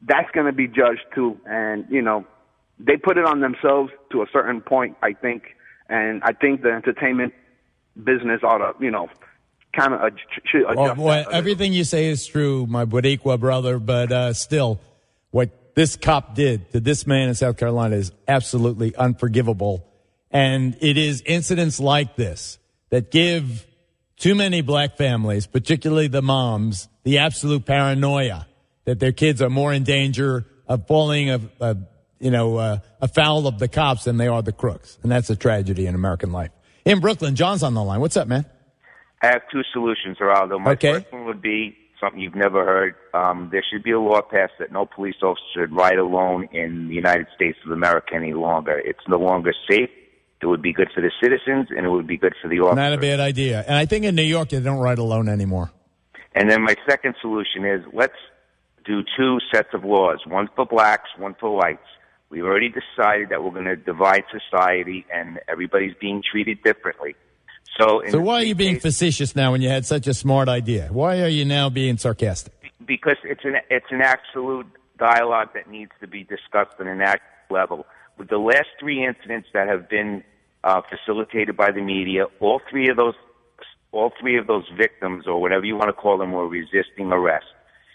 [SPEAKER 11] that's going to be judged too. And, you know, they put it on themselves to a certain point, I think. And I think the entertainment business ought to, you know, kind of should adjust.
[SPEAKER 2] Well, well, everything you say is true, my Boricua brother, but uh, still, what this cop did to this man in South Carolina is absolutely unforgivable. And it is incidents like this that give too many black families, particularly the moms, the absolute paranoia that their kids are more in danger of falling of, uh, you know, uh, afoul of the cops than they are the crooks. And that's a tragedy in American life. In Brooklyn, John's on the line. What's up, man?
[SPEAKER 12] I have two solutions, Geraldo. My
[SPEAKER 2] okay.
[SPEAKER 12] first one would be something you've never heard. Um, there should be a law passed that no police officer should ride alone in the United States of America any longer. It's no longer safe. It would be good for the citizens, and it would be good for the officers.
[SPEAKER 2] Not a bad idea. And I think in New York, they don't ride alone anymore.
[SPEAKER 12] And then my second solution is let's do two sets of laws, one for blacks, one for whites. We've already decided that we're going to divide society, and everybody's being treated differently. So,
[SPEAKER 2] so why are you being facetious now when you had such a smart idea? Why are you now being sarcastic?
[SPEAKER 12] Because it's an it's an absolute dialogue that needs to be discussed on an actual level. With the last three incidents that have been uh, facilitated by the media, all three of those all three of those victims, or whatever you want to call them, were resisting arrest.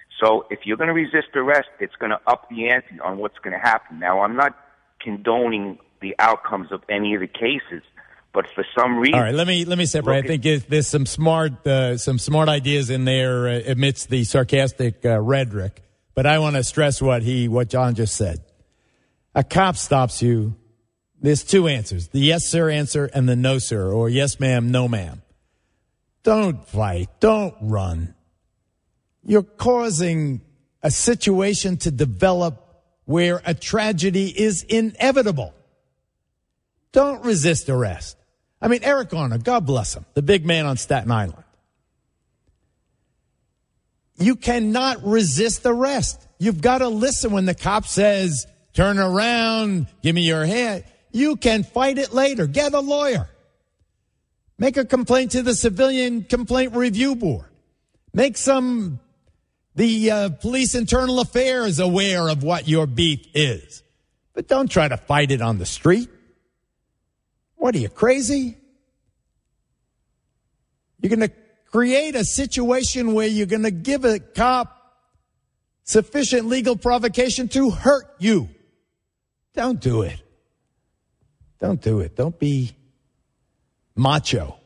[SPEAKER 12] So if you're going to resist arrest, it's going to up the ante on what's going to happen. Now, I'm not condoning the outcomes of any of the cases. But for some reason,
[SPEAKER 2] all right. Let me let me separate. I think there's some smart uh, some smart ideas in there uh, amidst the sarcastic uh, rhetoric. But I want to stress what he what John just said. A cop stops you. There's two answers: the yes sir answer and the no sir, or yes ma'am, no ma'am. Don't fight. Don't run. You're causing a situation to develop where a tragedy is inevitable. Don't resist arrest. I mean, Eric Garner, God bless him, the big man on Staten Island. You cannot resist arrest. You've got to listen when the cop says, turn around, give me your hand. You can fight it later. Get a lawyer. Make a complaint to the Civilian Complaint Review Board. Make some, the uh, police internal affairs aware of what your beef is. But don't try to fight it on the street. What are you, crazy? You're going to create a situation where you're going to give a cop sufficient legal provocation to hurt you. Don't do it. Don't do it. Don't be macho.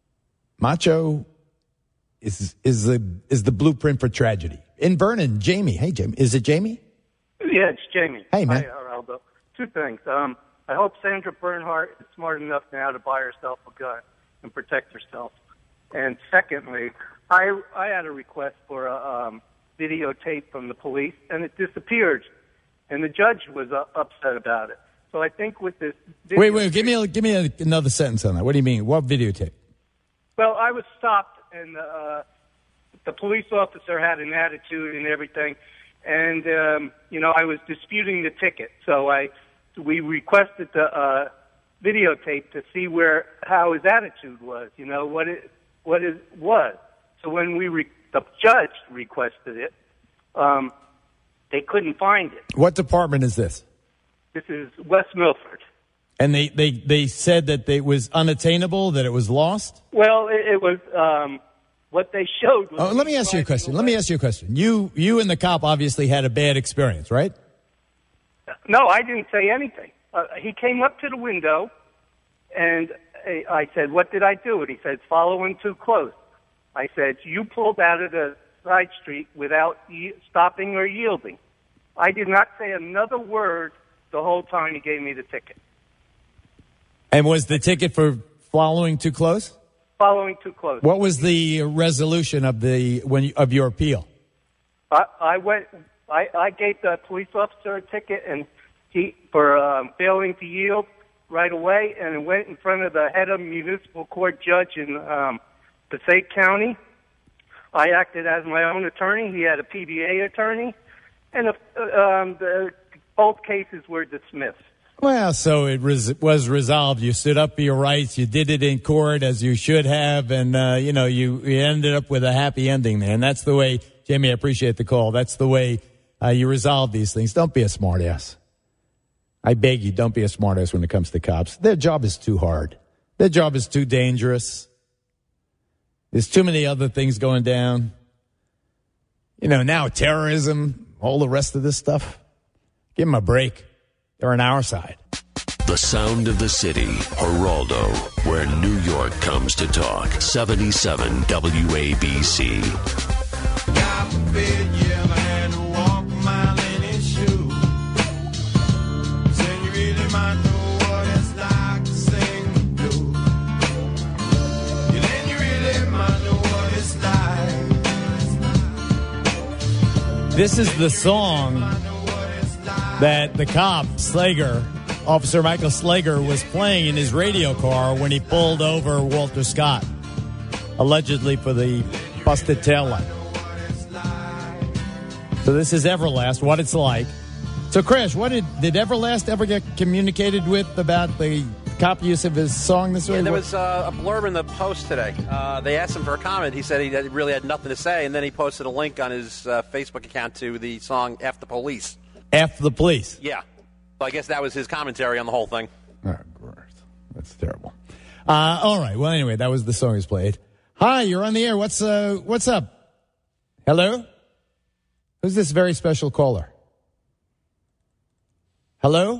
[SPEAKER 2] Macho is is the is the blueprint for tragedy. In Vernon, Jamie. Hey, Jamie. Is it Jamie?
[SPEAKER 13] Yeah, it's Jamie.
[SPEAKER 2] Hey, man.
[SPEAKER 13] Hi, Geraldo. Two things. Um, I hope Sandra Bernhardt is smart enough now to buy herself a gun and protect herself. And secondly, I I had a request for a um, videotape from the police, and it disappeared. And the judge was uh, upset about it. So I think with this...
[SPEAKER 2] Wait, wait, give me a, give me a, another sentence on that. What do you mean? What videotape?
[SPEAKER 13] Well, I was stopped, and uh, the police officer had an attitude and everything. And, um, you know, I was disputing the ticket. So I... we requested the uh, videotape to see where how his attitude was, you know, what it what it was. So when we re- the judge requested it, um, they couldn't find it.
[SPEAKER 2] What department is this?
[SPEAKER 13] This is West Milford.
[SPEAKER 2] And they, they, they said that it was unattainable, that it was lost?
[SPEAKER 13] Well, it, it was um, what they showed. Was
[SPEAKER 2] oh, let me ask you a question. Away. Let me ask you a question. You you and the cop obviously had a bad experience, right?
[SPEAKER 13] No, I didn't say anything. Uh, he came up to the window, and I said, what did I do? And he said, following too close. I said, you pulled out of the side street without ye- stopping or yielding. I did not say another word the whole time he gave me the ticket.
[SPEAKER 2] And was the ticket for following too close?
[SPEAKER 13] Following too close.
[SPEAKER 2] What was the resolution of the when of your appeal?
[SPEAKER 13] I, I went... I, I gave the police officer a ticket and he for um, failing to yield right away, and it went in front of the head of municipal court judge in um, Passaic County. I acted as my own attorney. He had a P B A attorney, and uh, um, the, both cases were dismissed.
[SPEAKER 2] Well, so it res- was resolved. You stood up for your rights. You did it in court as you should have, and uh, you know you, you ended up with a happy ending there. And that's the way, Jamie. I appreciate the call. That's the way. uh, you resolve these things. Don't be a smartass. I beg you, don't be a smartass when it comes to cops. Their job is too hard. Their job is too dangerous. There's too many other things going down. You know, now terrorism, all the rest of this stuff. Give them a break. They're on our side.
[SPEAKER 1] The sound of the city, Geraldo, where New York comes to talk. seventy-seven W A B C.
[SPEAKER 2] This is the song that the cop, Slager, Officer Michael Slager, was playing in his radio car when he pulled over Walter Scott, allegedly for the busted taillight. So this is Everlast, What It's Like. So, Chris, what did, did Everlast ever get communicated with about the cop use of his song this way?
[SPEAKER 14] Yeah, there was uh, a blurb in the Post today. Uh, they asked him for a comment. He said he had, really had nothing to say, and then he posted a link on his uh, Facebook account to the song F the Police.
[SPEAKER 2] F the Police?
[SPEAKER 14] Yeah. So I guess that was his commentary on the whole thing.
[SPEAKER 2] Oh, gross. That's terrible. Uh, all right. Well, anyway, that was the song he's played. Hi, you're on the air. What's uh, what's up? Hello? Who's this very special caller? Hello?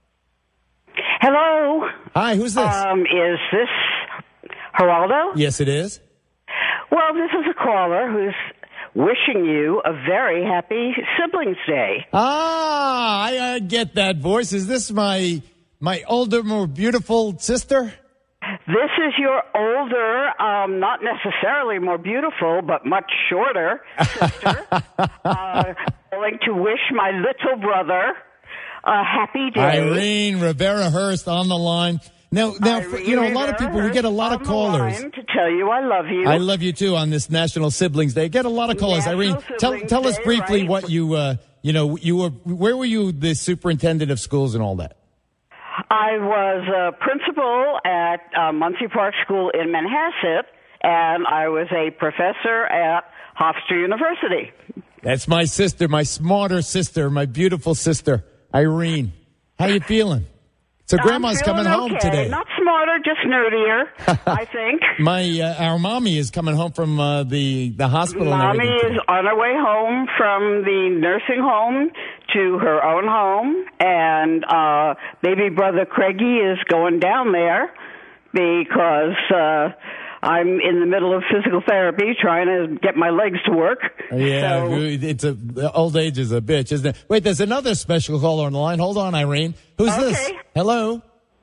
[SPEAKER 15] Hello.
[SPEAKER 2] Hi, who's this?
[SPEAKER 15] Um, is this Geraldo?
[SPEAKER 2] Yes, it is.
[SPEAKER 15] Well, this is a caller who's wishing you a very happy Siblings Day.
[SPEAKER 2] Ah, I, I get that voice. Is this my my older, more beautiful sister?
[SPEAKER 15] This is your older, um, not necessarily more beautiful, but much shorter sister. uh, calling to wish my little brother a happy day.
[SPEAKER 2] Irene Rivera Hurst on the line. Now, now,
[SPEAKER 15] Irene
[SPEAKER 2] you know, a lot of
[SPEAKER 15] Rivera
[SPEAKER 2] people, we get a lot of
[SPEAKER 15] on the
[SPEAKER 2] callers.
[SPEAKER 15] line to tell you I love you.
[SPEAKER 2] I love you too on this National Siblings Day. Get a lot of callers.
[SPEAKER 15] National
[SPEAKER 2] Irene, tell
[SPEAKER 15] Siblings
[SPEAKER 2] tell us
[SPEAKER 15] Day,
[SPEAKER 2] briefly
[SPEAKER 15] right?
[SPEAKER 2] what you, uh, you know, you were, where were you the superintendent of schools and all that?
[SPEAKER 15] I was a principal at uh, Muncie Park School in Manhasset, and I was a professor at Hofstra University.
[SPEAKER 2] That's my sister, my smarter sister, my beautiful sister, Irene. How you feeling? So Grandma's
[SPEAKER 15] I'm feeling
[SPEAKER 2] coming home
[SPEAKER 15] okay.
[SPEAKER 2] today.
[SPEAKER 15] Not smarter, just nerdier, I think.
[SPEAKER 2] My uh, our mommy is coming home from uh, the the hospital.
[SPEAKER 15] Mommy
[SPEAKER 2] and everything
[SPEAKER 15] is on her way home from the nursing home to her own home, and uh, baby brother Craigie is going down there because uh, I'm in the middle of physical therapy trying to get my legs to work.
[SPEAKER 2] Yeah,
[SPEAKER 15] So-
[SPEAKER 2] it's a the old age is a bitch, isn't it? Wait, there's another special caller on the line. Hold on, Irene. Who's this? Hello.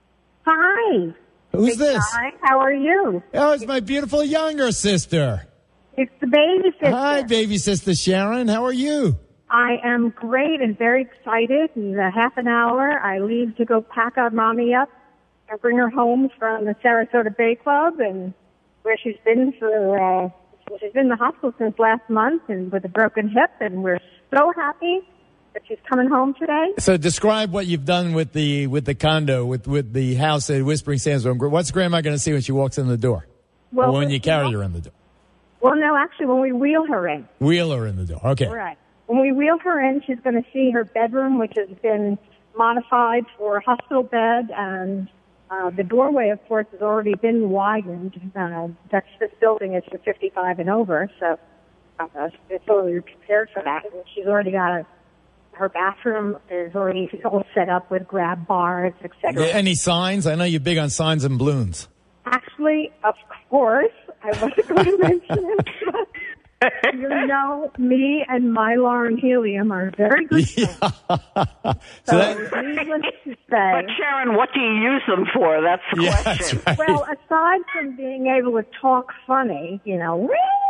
[SPEAKER 16] Hi.
[SPEAKER 2] Who's this?
[SPEAKER 16] Hi, how are you?
[SPEAKER 2] Oh, it's my beautiful younger sister.
[SPEAKER 16] It's the baby sister.
[SPEAKER 2] Hi, baby sister Sharon. How are you?
[SPEAKER 16] I am great and very excited. In a half an hour, I leave to go pack our mommy up and bring her home from the Sarasota Bay Club, and where she's been for, uh, she's been in the hospital since last month and with a broken hip, and we're so happy that she's coming home today.
[SPEAKER 2] So describe what you've done with the with the condo, with, with the house at Whispering Sandstorm. What's Grandma going to see when she walks in the door?
[SPEAKER 16] Well,
[SPEAKER 2] or when you carry
[SPEAKER 16] well-
[SPEAKER 2] her in the door?
[SPEAKER 16] Well, no, actually, when we wheel her in.
[SPEAKER 2] Wheel her in the door. Okay.
[SPEAKER 16] Right. When we wheel her in, she's going to see her bedroom, which has been modified for a hospital bed, and uh, the doorway, of course, has already been widened. Uh, that's this building is for fifty-five and over, so uh, it's already prepared for that. And she's already got a, her bathroom is already all set up with grab bars, et cetera.
[SPEAKER 2] Any signs? I know you're big on signs and balloons.
[SPEAKER 16] Actually, of course, I wasn't going to mention it, but you know, me and Mylar and helium are very good friends. So, needless to say.
[SPEAKER 15] But Sharon, what do you use them for? That's the
[SPEAKER 2] Yeah,
[SPEAKER 15] question.
[SPEAKER 2] that's right.
[SPEAKER 16] Well, aside from being able to talk funny, you know,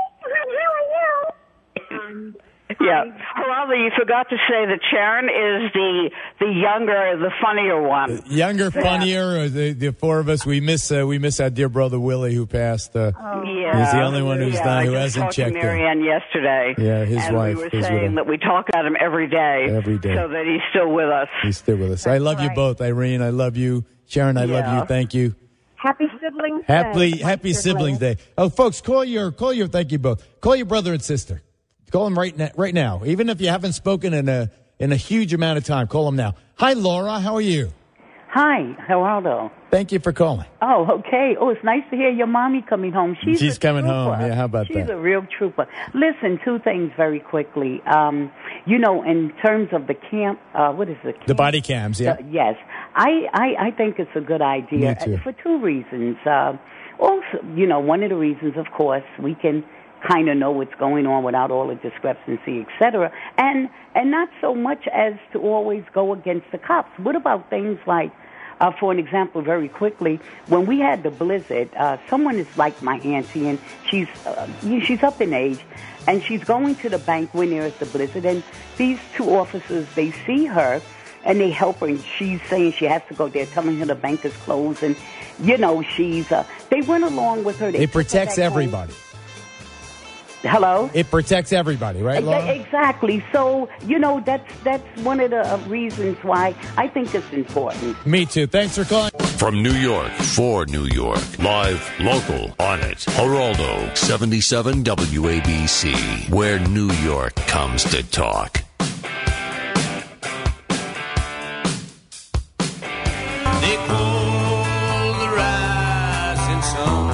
[SPEAKER 16] um,
[SPEAKER 15] Yeah. Geraldo, you forgot to say that Sharon is the the younger, the funnier one.
[SPEAKER 2] Younger, funnier. uh, The, the four of us, we miss uh, we miss our dear brother Willie, who passed. Uh,
[SPEAKER 15] Yeah.
[SPEAKER 2] He's the only one who's
[SPEAKER 15] yeah,
[SPEAKER 2] done, who
[SPEAKER 15] I just
[SPEAKER 2] hasn't
[SPEAKER 15] talked
[SPEAKER 2] checked
[SPEAKER 15] to
[SPEAKER 2] in.
[SPEAKER 15] Marianne yesterday.
[SPEAKER 2] Yeah, his
[SPEAKER 15] and
[SPEAKER 2] wife
[SPEAKER 15] we were
[SPEAKER 2] is with
[SPEAKER 15] saying
[SPEAKER 2] him.
[SPEAKER 15] that we talk about him every day.
[SPEAKER 2] Every day.
[SPEAKER 15] So that he's still with us.
[SPEAKER 2] He's still with us. I love you
[SPEAKER 15] right.
[SPEAKER 2] both, Irene. I love you, Sharon. I love
[SPEAKER 15] Yeah.
[SPEAKER 2] you. Thank you.
[SPEAKER 16] happy siblings
[SPEAKER 2] Happy
[SPEAKER 16] day.
[SPEAKER 2] Happy Siblings Day. Oh, folks, call your call your thank you both. Call your brother and sister. Call him right now, right now. Even if you haven't spoken in a in a huge amount of time, call him now. Hi, Laura. How are you?
[SPEAKER 17] Hi, Geraldo.
[SPEAKER 2] Thank you for calling.
[SPEAKER 17] Oh, okay. Oh, it's nice to hear your mommy coming home. She's,
[SPEAKER 2] She's
[SPEAKER 17] a
[SPEAKER 2] coming
[SPEAKER 17] trooper.
[SPEAKER 2] home. Yeah, how about
[SPEAKER 17] She's
[SPEAKER 2] that?
[SPEAKER 17] She's a real trooper. Listen, two things very quickly. Um, you know, in terms of the camp, uh, what is the camp?
[SPEAKER 2] The body cams, yeah.
[SPEAKER 17] Uh, yes. I, I, I think it's a good idea
[SPEAKER 2] Me too.
[SPEAKER 17] for two reasons. Uh, also, you know, one of the reasons, of course, we can kind of know what's going on without all the discrepancy, et cetera. And, and not so much as to always go against the cops. What about things like, Uh, for an example, very quickly, when we had the blizzard, uh, someone is like my auntie, and she's uh, she's up in age, and she's going to the bank when there is the blizzard, and these two officers, they see her, and they help her, and she's saying she has to go there, telling her the bank is closed, and, you know, she's, uh, they went along with her. They
[SPEAKER 2] It protects everybody.
[SPEAKER 17] Home. Hello?
[SPEAKER 2] It protects everybody, right, Laura?
[SPEAKER 17] Exactly. So, you know, that's that's one of the uh, reasons why I think it's important.
[SPEAKER 2] Me too. Thanks for calling.
[SPEAKER 1] From New York, for New York, live, local, on it. Geraldo, seventy-seven W A B C, where New York comes to talk.
[SPEAKER 4] They call the rising sun.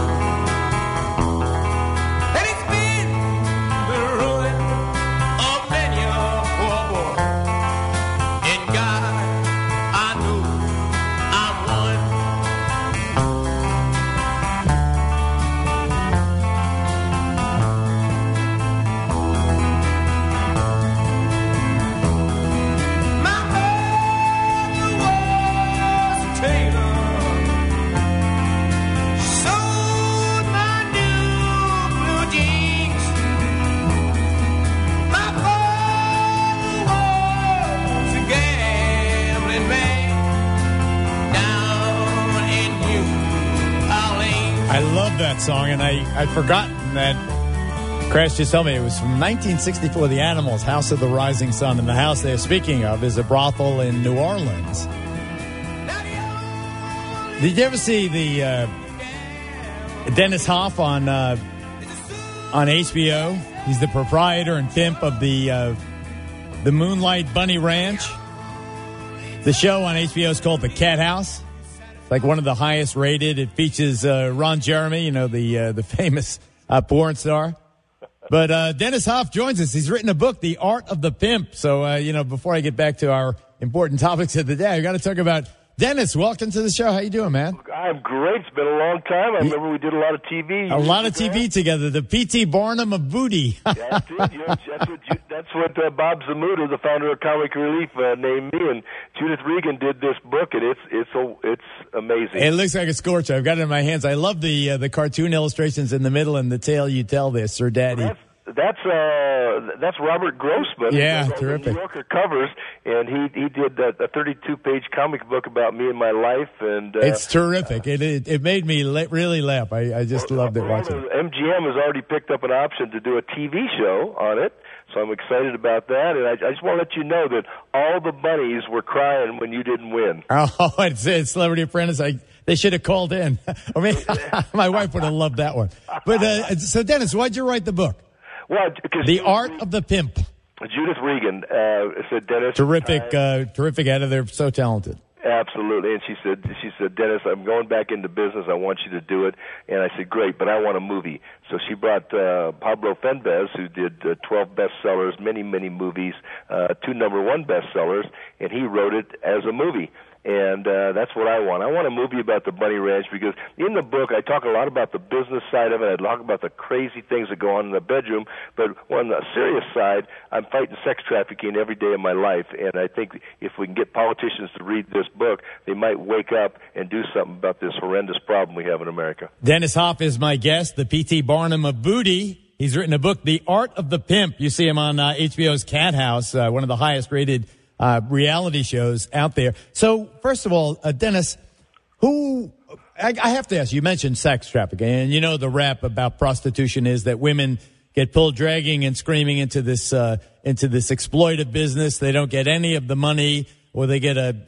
[SPEAKER 2] That song, and I, I'd forgotten that Crash just told me it was from nineteen sixty-four, The Animals, House of the Rising Sun. And the house they're speaking of is a brothel in New Orleans. Did you ever see the uh, Dennis Hoff on uh, on H B O? He's the proprietor and pimp of the uh, the Moonlight Bunny Ranch. The show on H B O is called The Cat House. Like one of the highest rated. It features uh, Ron Jeremy, you know, the uh, the famous uh, porn star. But uh, Dennis Hoff joins us. He's written a book, The Art of the Pimp. So, uh, you know, before I get back to our important topics of the day, I've got to talk about Dennis. Welcome to the show. How you doing, man?
[SPEAKER 18] I'm great. It's been a long time. I remember we did a lot of T V.
[SPEAKER 2] A lot of T V together. The P T Barnum of booty.
[SPEAKER 18] That's it. You know, that's what, you, that's what uh, Bob Zamuda, the founder of Comic Relief, uh, named me. And Judith Regan did this book, and it's it's a, it's amazing.
[SPEAKER 2] It looks like a scorcher. I've got it in my hands. I love the uh, the cartoon illustrations in the middle and the tale you tell there, Sir Daddy.
[SPEAKER 18] Well, that's that's uh that's Robert Grossman.
[SPEAKER 2] Yeah,
[SPEAKER 18] uh,
[SPEAKER 2] terrific.
[SPEAKER 18] The New Yorker covers, and he he did a, a thirty-two page comic book about me and my life, and uh,
[SPEAKER 2] it's terrific. It, it it made me la- really laugh. I, I just
[SPEAKER 18] well,
[SPEAKER 2] loved it
[SPEAKER 18] well,
[SPEAKER 2] watching it.
[SPEAKER 18] M G M has already picked up an option to do a T V show on it, so I'm excited about that. And I, I just want to let you know that all the bunnies were crying when you didn't win.
[SPEAKER 2] Oh, it's, it's Celebrity Apprentice. I, they should have called in. I mean, my wife would have loved that one. But uh, so, Dennis, why'd you write the book?
[SPEAKER 18] Well,
[SPEAKER 2] The Art of the Pimp.
[SPEAKER 18] Judith Regan uh, said, Dennis.
[SPEAKER 2] Terrific, uh, terrific editor. So talented.
[SPEAKER 18] Absolutely. And she said, she said, Dennis, I'm going back into business. I want you to do it. And I said, great, but I want a movie. So she brought uh, Pablo Fenbez, who did uh, twelve bestsellers, many, many movies, uh, two number one bestsellers, and he wrote it as a movie. And uh, that's what I want. I want a movie about the Bunny Ranch because in the book I talk a lot about the business side of it. I talk about the crazy things that go on in the bedroom. But on the serious side, I'm fighting sex trafficking every day of my life. And I think if we can get politicians to read this book, they might wake up and do something about this horrendous problem we have in America.
[SPEAKER 2] Dennis Hoff is my guest, the P T Barnum of booty. He's written a book, The Art of the Pimp. You see him on uh, H B O's Cat House, uh, one of the highest rated Uh, reality shows out there. So, first of all, uh, Dennis, who, I, I have to ask, you mentioned sex trafficking, and you know the rap about prostitution is that women get pulled dragging and screaming into this, uh, into this exploitive business. They don't get any of the money, or they get a, a,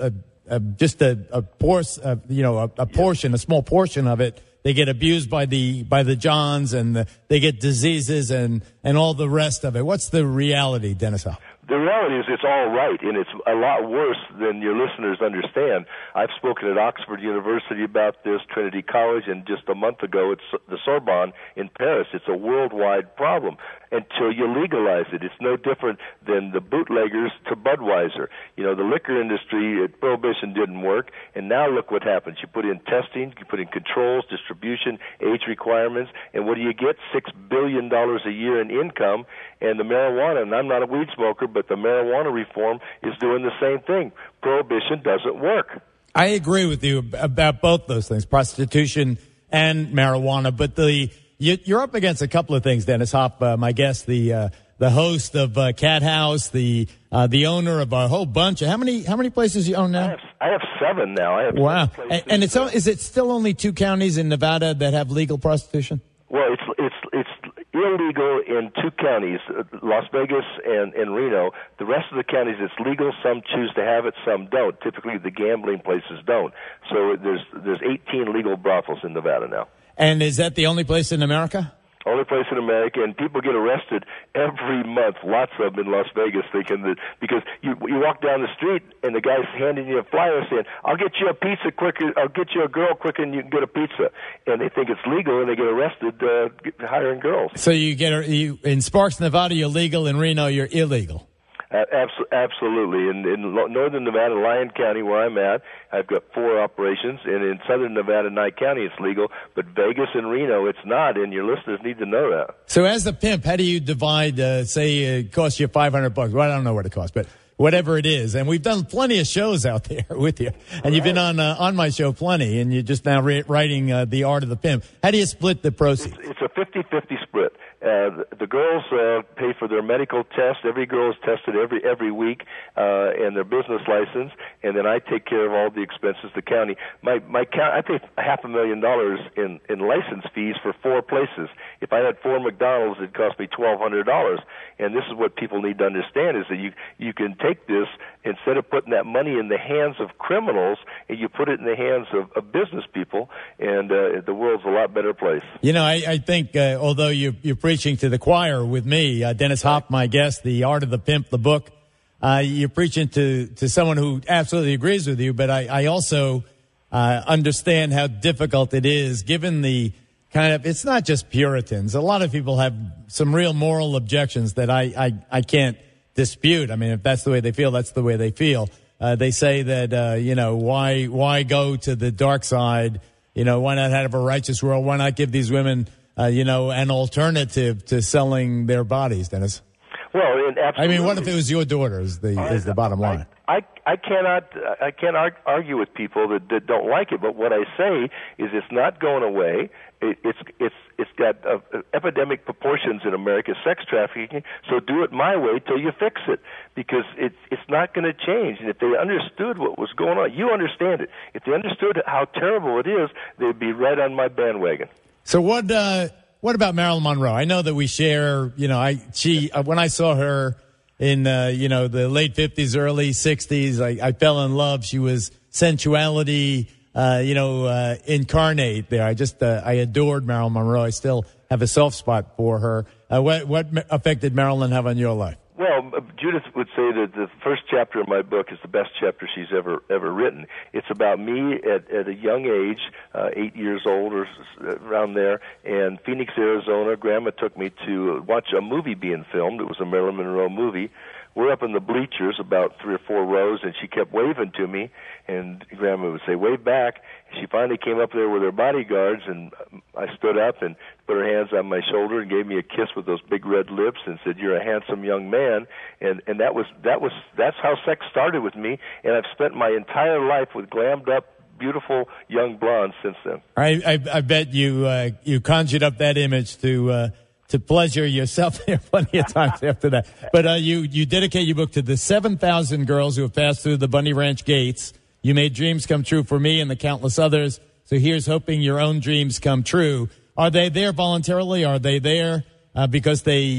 [SPEAKER 2] uh, just a, a, portion, uh, you know, a, a portion, a small portion of it. They get abused by the by the Johns, and the, they get diseases and, and all the rest of it. What's the reality, Dennis Hopp?
[SPEAKER 18] The reality is it's all right, and it's a lot worse than your listeners understand. I've spoken at Oxford University about this, Trinity College, and just a month ago it's the Sorbonne in Paris. It's a worldwide problem until you legalize it. It's no different than the bootleggers to Budweiser. You know, the liquor industry, prohibition didn't work, and now look what happens. You put in testing, you put in controls, distribution, age requirements, and what do you get? Six billion dollars a year in income, and the marijuana, and I'm not a weed smoker, but the marijuana reform is doing the same thing. Prohibition doesn't work.
[SPEAKER 2] I agree with you about both those things, prostitution and marijuana, but the you're up against a couple of things, Dennis Hopp, uh, my guest, the uh, the host of uh, Cat House, the uh, the owner of a whole bunch. How many how many places you own now?
[SPEAKER 18] I have, I have seven now. I have
[SPEAKER 2] wow.
[SPEAKER 18] seven
[SPEAKER 2] And, and it's is it still only two counties in Nevada that have legal prostitution?
[SPEAKER 18] Well, it's it's it's illegal in two counties, Las Vegas and, and Reno. The rest of the counties, it's legal. Some choose to have it, some don't. Typically, the gambling places don't. So there's there's eighteen legal brothels in Nevada now.
[SPEAKER 2] And is that the only place in America?
[SPEAKER 18] Only place in America, and people get arrested every month, lots of them in Las Vegas, thinking that, because you you walk down the street and the guy's handing you a flyer saying, I'll get you a pizza quicker, I'll get you a girl quicker than you can get a pizza. And they think it's legal, and they get arrested uh, hiring girls.
[SPEAKER 2] So you get a, you in Sparks, Nevada, you're legal. In Reno, you're illegal.
[SPEAKER 18] Uh, abso- absolutely. In, in northern Nevada, Lyon County, where I'm at, I've got four operations, and in southern Nevada, Nye County, it's legal, but Vegas and Reno, it's not, and your listeners need to know that.
[SPEAKER 2] So as a pimp, how do you divide, uh, say it costs you five hundred bucks? Well, I don't know what it costs, but whatever it is. And we've done plenty of shows out there with you, and right. You've been on uh, on my show plenty, and you're just now re- writing uh, The Art of the Pimp. How do you split the proceeds?
[SPEAKER 18] It's, it's a fifty-fifty split. Uh, the, the girls uh, pay for their medical test. Every girl is tested every every week, uh, and their business license, and then I take care of all the expenses. The county, my my count, I pay half a million dollars in in license fees for four places. If I had four McDonald's, it'd cost me twelve hundred dollars. And this is what people need to understand: is that you you can take this, instead of putting that money in the hands of criminals, and you put it in the hands of, of business people, and uh, the world's a lot better place.
[SPEAKER 2] You know, I, I think uh, although you you're preaching to the choir with me, uh, Dennis Hopp, my guest, The Art of the Pimp, the book, uh, you're preaching to to someone who absolutely agrees with you. But I, I also uh, understand how difficult it is, given the kind of, it's not just Puritans. A lot of people have some real moral objections that I I, I can't dispute. I mean, if that's the way they feel, that's the way they feel. Uh, they say that, uh, you know, why why go to the dark side? You know, why not have a righteous world? Why not give these women, uh, you know, an alternative to selling their bodies, Dennis?
[SPEAKER 18] Well, and absolutely.
[SPEAKER 2] I mean, what if it was your daughter? Is the is the bottom line?
[SPEAKER 18] I I cannot I can't argue with people that, that don't like it. But what I say is, it's not going away. It, it's it's it's got uh, epidemic proportions in America, sex trafficking. So do it my way till you fix it, because it's it's not going to change. And if they understood what was going on, you understand it. If they understood how terrible it is, they'd be right on my bandwagon.
[SPEAKER 2] So what? Uh, what about Marilyn Monroe? I know that we share. You know, I she uh, when I saw her in uh, you know the late fifties, early sixties, I, I fell in love. She was sensuality. Uh, you know, uh, incarnate there. I just, uh, I adored Marilyn Monroe. I still have a soft spot for her. Uh, what, what effect did Marilyn have on your life?
[SPEAKER 18] Well, Judith would say that the first chapter of my book is the best chapter she's ever ever written. It's about me at, at a young age, uh, eight years old or around there, in Phoenix, Arizona. Grandma took me to watch a movie being filmed. It was a Marilyn Monroe movie. We're up in the bleachers, about three or four rows, and she kept waving to me, and Grandma would say, wave back. She finally came up there with her bodyguards, and I stood up and put her hands on my shoulder and gave me a kiss with those big red lips and said, you're a handsome young man. And, and that was, that was, that's how sex started with me, and I've spent my entire life with glammed up, beautiful young blondes since then.
[SPEAKER 2] I, I, I bet you, uh, you conjured up that image to, uh, to pleasure yourself there plenty of times after that. But uh, you, you dedicate your book to the seven thousand girls who have passed through the Bunny Ranch gates. You made dreams come true for me and the countless others. So here's hoping your own dreams come true. Are they there voluntarily? Are they there uh, because they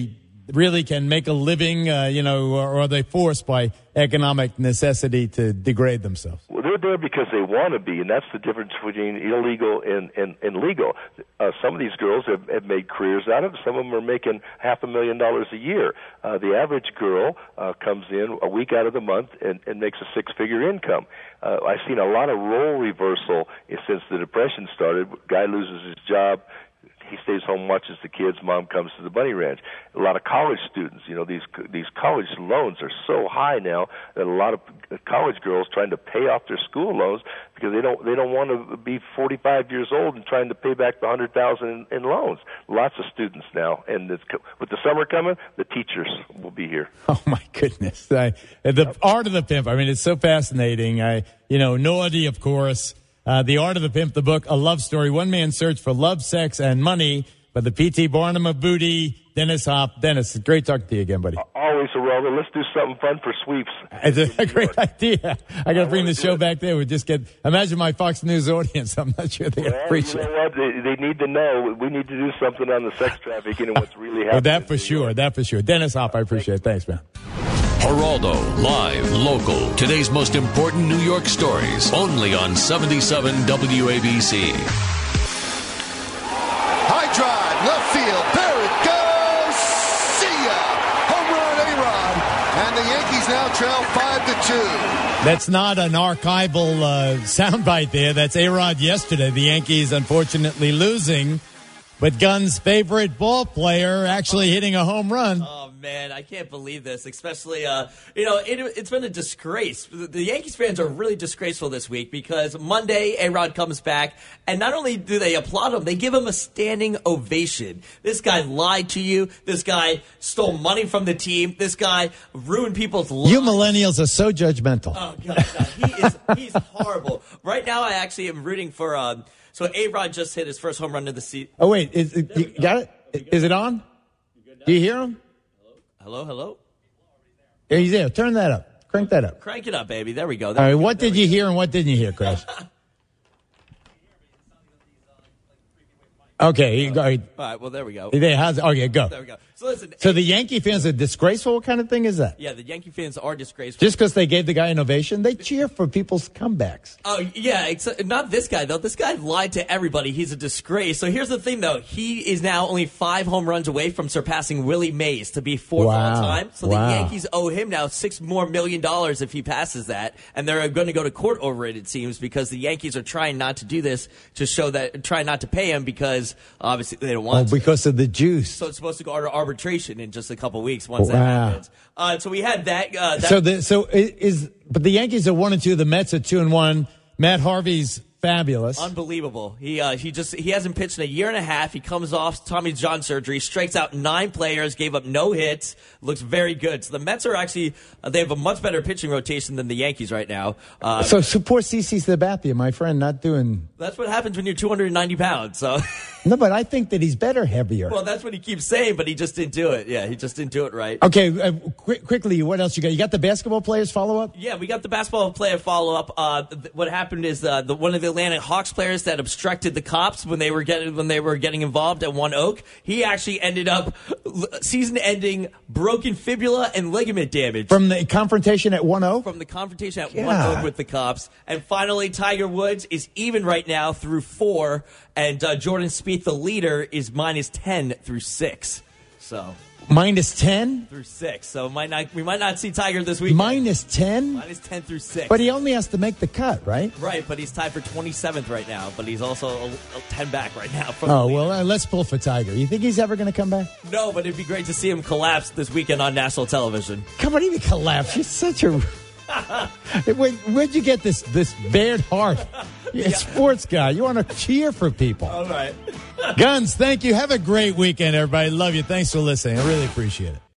[SPEAKER 2] really can make a living, uh, you know, or are they forced by economic necessity to degrade themselves?
[SPEAKER 18] Well, they're there because they want to be, and that's the difference between illegal and, and, and legal. Uh, some of these girls have, have made careers out of it. Some of them are making half a million dollars a year. Uh, the average girl uh, comes in a week out of the month and, and makes a six-figure income. Uh, I've seen a lot of role reversal since the Depression started. Guy loses his job. He stays home, watches the kids. Mom comes to the bunny ranch. A lot of college students, you know, these these college loans are so high now that a lot of college girls trying to pay off their school loans because they don't they don't want to be forty-five years old and trying to pay back the hundred thousand in, in loans. Lots of students now, and it's, with the summer coming, the teachers will be here.
[SPEAKER 2] Oh my goodness! I, the art of the pimp. I mean, it's so fascinating. I, you know, Naughty, of course. Uh, The Art of the Pimp, the book, a love story, one man's search for love, sex, and money by the P T Barnum of Booty, Dennis Hop. Dennis, it's great talking to you again, buddy.
[SPEAKER 18] Always, Geraldo. Let's do something fun for sweeps.
[SPEAKER 2] It's a great idea. I got to bring the show back there. We just get, imagine my Fox News audience. I'm not sure they
[SPEAKER 18] well,
[SPEAKER 2] appreciate
[SPEAKER 18] you know what? They, they need to know. We need to do something on the sex trafficking and what's really happening.
[SPEAKER 2] Oh, that for sure. That for sure. Dennis Hop, I appreciate it. Thanks, man.
[SPEAKER 1] Geraldo, live, local. Today's most important New York stories, only on seventy-seven W A B C.
[SPEAKER 19] High drive, left field. There it goes. See ya. Home run, A-Rod. And the Yankees now trail five to two.
[SPEAKER 2] That's not an archival uh, soundbite there. That's A-Rod yesterday. The Yankees, unfortunately, losing. But Gunn's favorite ball player actually hitting a home run.
[SPEAKER 20] Oh, man, I can't believe this, especially, uh, you know, it, it's been a disgrace. The Yankees fans are really disgraceful this week because Monday, A-Rod comes back, and not only do they applaud him, they give him a standing ovation. This guy lied to you. This guy stole money from the team. This guy ruined people's lives.
[SPEAKER 2] You millennials are so judgmental.
[SPEAKER 20] Oh, God, God. He is, he's horrible. Right now, I actually am rooting for... Um, So A-Rod just hit his first home run of the season.
[SPEAKER 2] Oh, wait. Is, is, you got it? Is it on? Do you hear him?
[SPEAKER 20] Hello, hello?
[SPEAKER 2] Yeah, he's there. Turn that up. Crank that up.
[SPEAKER 20] Crank it up, baby. There we go.
[SPEAKER 2] All
[SPEAKER 20] There
[SPEAKER 2] right.
[SPEAKER 20] we go.
[SPEAKER 2] What did you hear and what didn't you hear, Chris? Okay. You go.
[SPEAKER 20] All right, well, there we go.
[SPEAKER 2] There, how's, okay, go.
[SPEAKER 20] There we go. So listen.
[SPEAKER 2] So the Yankee fans are disgraceful? What kind of thing is that?
[SPEAKER 20] Yeah, the Yankee fans are disgraceful.
[SPEAKER 2] Just because they gave the guy an ovation? They cheer for people's comebacks.
[SPEAKER 20] Oh, yeah, except, not this guy, though. This guy lied to everybody. He's a disgrace. So here's the thing, though. He is now only five home runs away from surpassing Willie Mays to be fourth
[SPEAKER 2] Wow.
[SPEAKER 20] all time. So
[SPEAKER 2] Wow.
[SPEAKER 20] the Yankees owe him now six more million dollars if he passes that. And they're going to go to court over it, it seems, because the Yankees are trying not to do this to show that, trying not to pay him because obviously they don't want
[SPEAKER 2] Oh,
[SPEAKER 20] to.
[SPEAKER 2] because of the juice.
[SPEAKER 20] So it's supposed to go to arbitration in just a couple weeks once that
[SPEAKER 2] Wow.
[SPEAKER 20] happens. Uh, so we had that. Uh, that
[SPEAKER 2] So the so is, is but the Yankees are one and two. The Mets are two and one. Matt Harvey's fabulous.
[SPEAKER 20] Unbelievable. He uh, he just he hasn't pitched in a year and a half. He comes off Tommy John surgery, strikes out nine players, gave up no hits. Looks very good. So the Mets are actually uh, they have a much better pitching rotation than the Yankees right now. Uh,
[SPEAKER 2] So support CeCe Sabathia, my friend, not doing.
[SPEAKER 20] that's what happens when you're two hundred ninety pounds. So
[SPEAKER 2] No, but I think that he's better heavier.
[SPEAKER 20] well, that's what he keeps saying, but he just didn't do it. Yeah, he just didn't do it right.
[SPEAKER 2] Okay, uh, quick, quickly, what else you got? You got the basketball players follow up?
[SPEAKER 20] Yeah, we got the basketball player follow up. Uh, th- what happened is uh, the one of the Atlanta Hawks players that obstructed the cops when they were getting when they were getting involved at One Oak. He actually ended up season-ending broken fibula and ligament damage
[SPEAKER 2] From the confrontation at one oh?
[SPEAKER 20] from the confrontation at
[SPEAKER 2] God.
[SPEAKER 20] One Oak with the cops. And finally, Tiger Woods is even right now through four, and uh, Jordan Spieth, the leader, is minus ten through six. So.
[SPEAKER 2] Minus ten?
[SPEAKER 20] Through six, so might not we might not see Tiger this week.
[SPEAKER 2] Minus ten?
[SPEAKER 20] Minus ten through six.
[SPEAKER 2] But he only has to make the cut, right?
[SPEAKER 20] Right, but he's tied for twenty-seventh right now. But he's also a, a ten back right now. From
[SPEAKER 2] Oh,
[SPEAKER 20] the
[SPEAKER 2] well, uh, let's pull for Tiger. You think he's ever going to come back?
[SPEAKER 20] no, but it'd be great to see him collapse this weekend on national television.
[SPEAKER 2] Come on, even collapse. You're such a. Where, where'd you get this this bared heart? You're a sports guy. You want to cheer for people.
[SPEAKER 20] All right.
[SPEAKER 2] Guns, thank you. Have a great weekend, everybody. Love you. Thanks for listening. I really appreciate it.